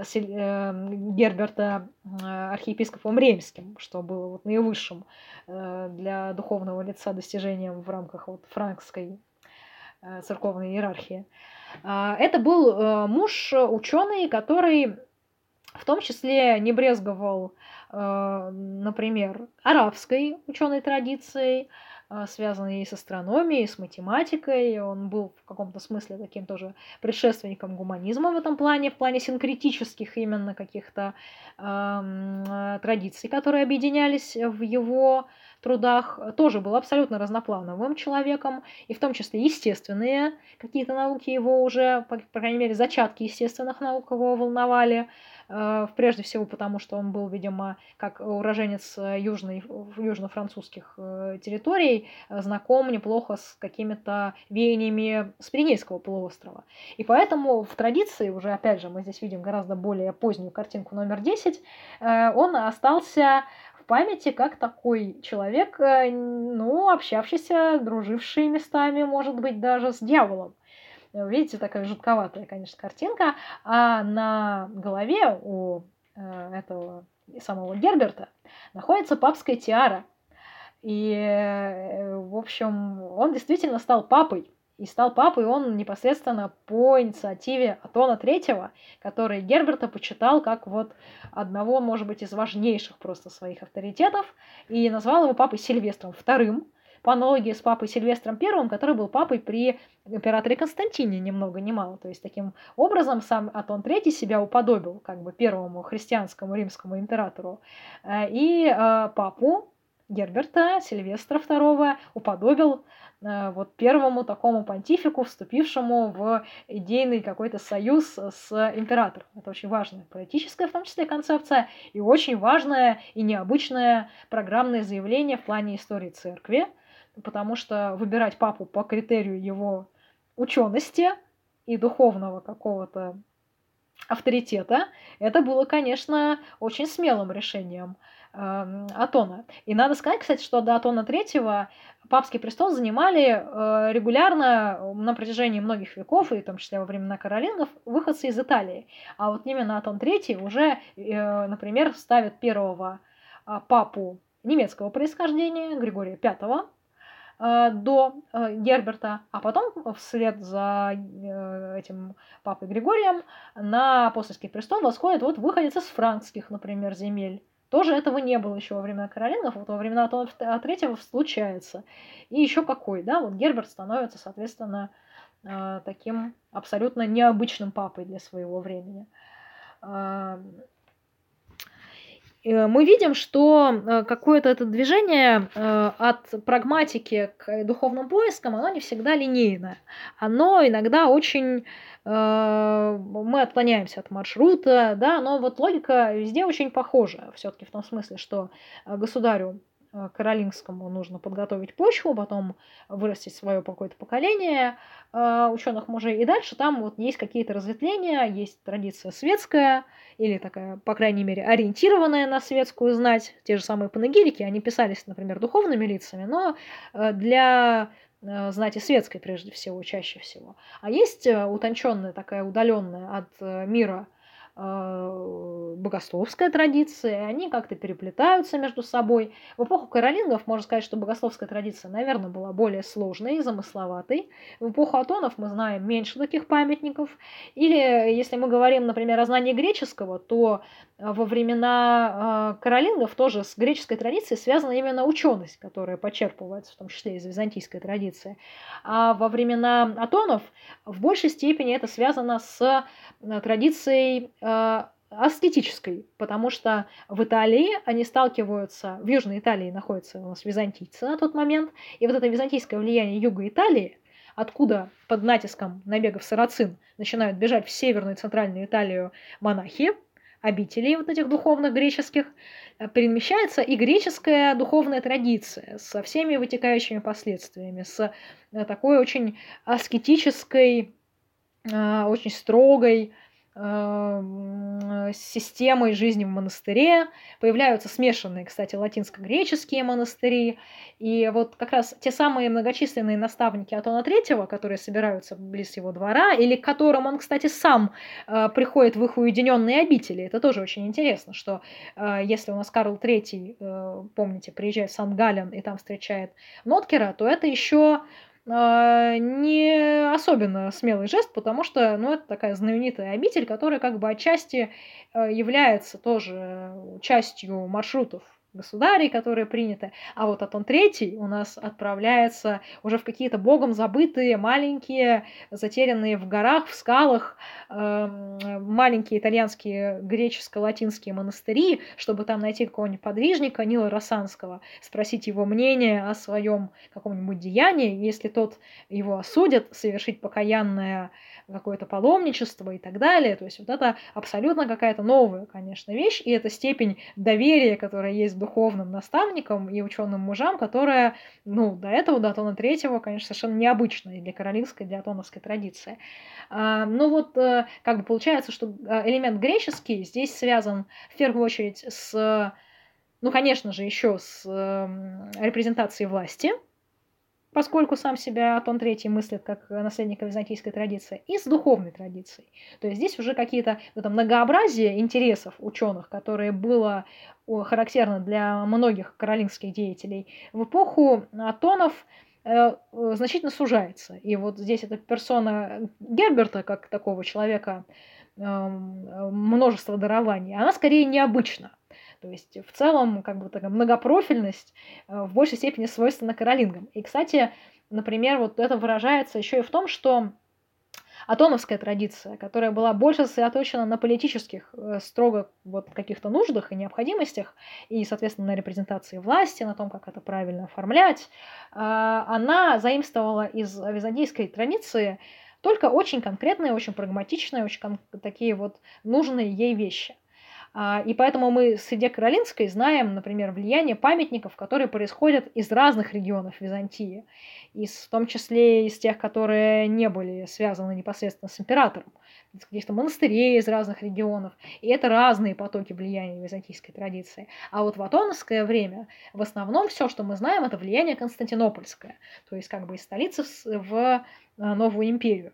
Герберта архиепископом римским, что было вот наивысшим для духовного лица достижением в рамках вот франкской церковной иерархии. Это был муж ученый, который в том числе не брезговал, например, арабской ученой традицией, связанной и с астрономией, и с математикой. Он был в каком-то смысле таким тоже предшественником гуманизма в этом плане, в плане синкретических именно каких-то э, традиций, которые объединялись в его трудах. Тоже был абсолютно разноплановым человеком, и в том числе естественные какие-то науки его уже, по, по крайней мере, зачатки естественных наук его волновали. Прежде всего потому, что он был, видимо, как уроженец южной, южно-французских территорий, знаком неплохо с какими-то веяниями с Пиренейского полуострова. И поэтому в традиции, уже опять же, мы здесь видим гораздо более позднюю картинку номер десять, он остался в памяти как такой человек, ну, общавшийся, друживший местами, может быть, даже с дьяволом. Видите, такая жутковатая, конечно, картинка. А на голове у э, этого самого Герберта находится папская тиара. И, э, в общем, он действительно стал папой. И стал папой он непосредственно по инициативе Атона третьего, который Герберта почитал как вот одного, может быть, из важнейших просто своих авторитетов, и назвал его папой Сильвестром вторым, по аналогии с папой Сильвестром первым, который был папой при императоре Константине ни много ни мало. То есть таким образом сам Атон третий себя уподобил как бы первому христианскому римскому императору. И папу Герберта Сильвестра второго уподобил вот первому такому понтифику, вступившему в идейный какой-то союз с императором. Это очень важная политическая, в том числе, концепция, и очень важное и необычное программное заявление в плане истории церкви, потому что выбирать папу по критерию его учености и духовного какого-то авторитета, это было, конечно, очень смелым решением э, Атона. И надо сказать, кстати, что до Атона третьего папский престол занимали э, регулярно на протяжении многих веков, и в том числе во времена каролингов, выходцы из Италии. А вот именно Атон третий уже, э, например, ставит первого э, папу немецкого происхождения, Григория пятого, до Герберта, а потом вслед за этим папой Григорием на апостольский престол восходит вот выходец из франкских, например, земель. Тоже этого не было еще во времена каролингов, вот во времена Атона третьего случается. И еще какой, да, вот Герберт становится, соответственно, таким абсолютно необычным папой для своего времени. Мы видим, что какое-то это движение от прагматики к духовным поискам, оно не всегда линейное. Оно иногда очень... Мы отклоняемся от маршрута, да, но вот логика везде очень похожа. Все-таки в том смысле, что государю каролингскому нужно подготовить почву, потом вырастить свое какое-то поколение ученых мужей. И дальше там вот есть какие-то разветвления, есть традиция светская, или такая, по крайней мере, ориентированная на светскую знать. Те же самые панегирики, они писались, например, духовными лицами, но для знати светской, прежде всего, чаще всего. А есть утонченная, такая удаленная от мира э, богословская традиция, они как-то переплетаются между собой. В эпоху каролингов можно сказать, что богословская традиция, наверное, была более сложной и замысловатой. В эпоху атонов мы знаем меньше таких памятников. Или если мы говорим, например, о знании греческого, то во времена э, каролингов тоже с греческой традицией связана именно ученость, которая почерпывается в том числе из византийской традиции. А во времена атонов в большей степени это связано с традицией э, аскетической, потому что в Италии они сталкиваются, в Южной Италии находятся у нас византийцы на тот момент, и вот это византийское влияние юга Италии, откуда под натиском набегов сарацин начинают бежать в Северную и Центральную Италию монахи, обителей вот этих духовных греческих, перемещается и греческая духовная традиция со всеми вытекающими последствиями, с такой очень аскетической, очень строгой системой жизни в монастыре. Появляются смешанные, кстати, латинско-греческие монастыри. И вот как раз те самые многочисленные наставники Атона третьего, которые собираются близ его двора, или к которым он, кстати, сам э, приходит в их уединенные обители. Это тоже очень интересно, что э, если у нас Карл третий, э, помните, приезжает в Сан-Гален и там встречает Ноткера, то это еще не особенно смелый жест, потому что, ну, это такая знаменитая обитель, которая как бы отчасти является тоже частью маршрутов государей, которые приняты. А вот Атон третий у нас отправляется уже в какие-то богом забытые, маленькие, затерянные в горах, в скалах, э, маленькие итальянские греческо-латинские монастыри, чтобы там найти какого-нибудь подвижника Нила Росанского, спросить его мнение о своем каком-нибудь деянии, если тот его осудит, совершить покаянное какое-то паломничество и так далее. То есть вот это абсолютно какая-то новая, конечно, вещь, и это степень доверия, которая есть духовным наставникам и ученым мужам, которая, ну, до этого, до Атона третьего, конечно, совершенно необычная и для каролинской, и для атоновской традиции. А, ну вот, как бы получается, что элемент греческий здесь связан в первую очередь с, ну, конечно же, еще с репрезентацией власти, поскольку сам себя Атон третий мыслит как наследника византийской традиции, и с духовной традицией. То есть здесь уже какие-то это многообразие интересов ученых, которое было характерно для многих каролингских деятелей, в эпоху атонов э, значительно сужается. И вот здесь эта персона Герберта, как такого человека э, множества дарований, она скорее необычна. То есть в целом как бы такая многопрофильность в большей степени свойственна каролингам. И, кстати, например, вот это выражается еще и в том, что атоновская традиция, которая была больше сосредоточена на политических строго вот каких-то нуждах и необходимостях, и, соответственно, на репрезентации власти, на том, как это правильно оформлять, она заимствовала из византийской традиции только очень конкретные, очень прагматичные, очень такие вот нужные ей вещи. И поэтому мы среди каролинской знаем, например, влияние памятников, которые происходят из разных регионов Византии, из, в том числе из тех, которые не были связаны непосредственно с императором, из каких-то монастырей из разных регионов. И это разные потоки влияния византийской традиции. А вот в атоновское время в основном все, что мы знаем, это влияние константинопольское, то есть как бы из столицы в новую империю.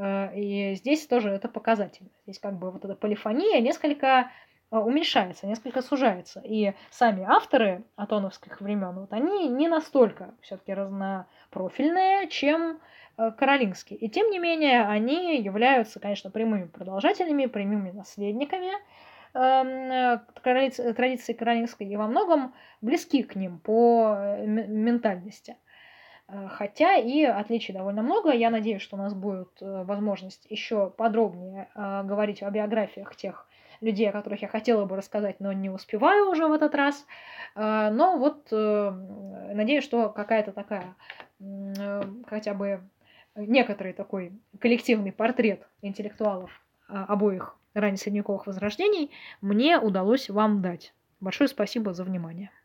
И здесь тоже это показательно. Здесь как бы вот эта полифония несколько уменьшается, несколько сужается. И сами авторы атоновских времен, вот они не настолько все-таки разнопрофильные, чем каролингские. И тем не менее, они являются, конечно, прямыми продолжателями, прямыми наследниками традиции каролингской и во многом близки к ним по ментальности. Хотя и отличий довольно много. Я надеюсь, что у нас будет возможность еще подробнее говорить о биографиях тех людей, о которых я хотела бы рассказать, но не успеваю уже в этот раз. Но вот надеюсь, что какая-то такая, хотя бы некоторый такой коллективный портрет интеллектуалов обоих раннесредневековых возрождений мне удалось вам дать. Большое спасибо за внимание.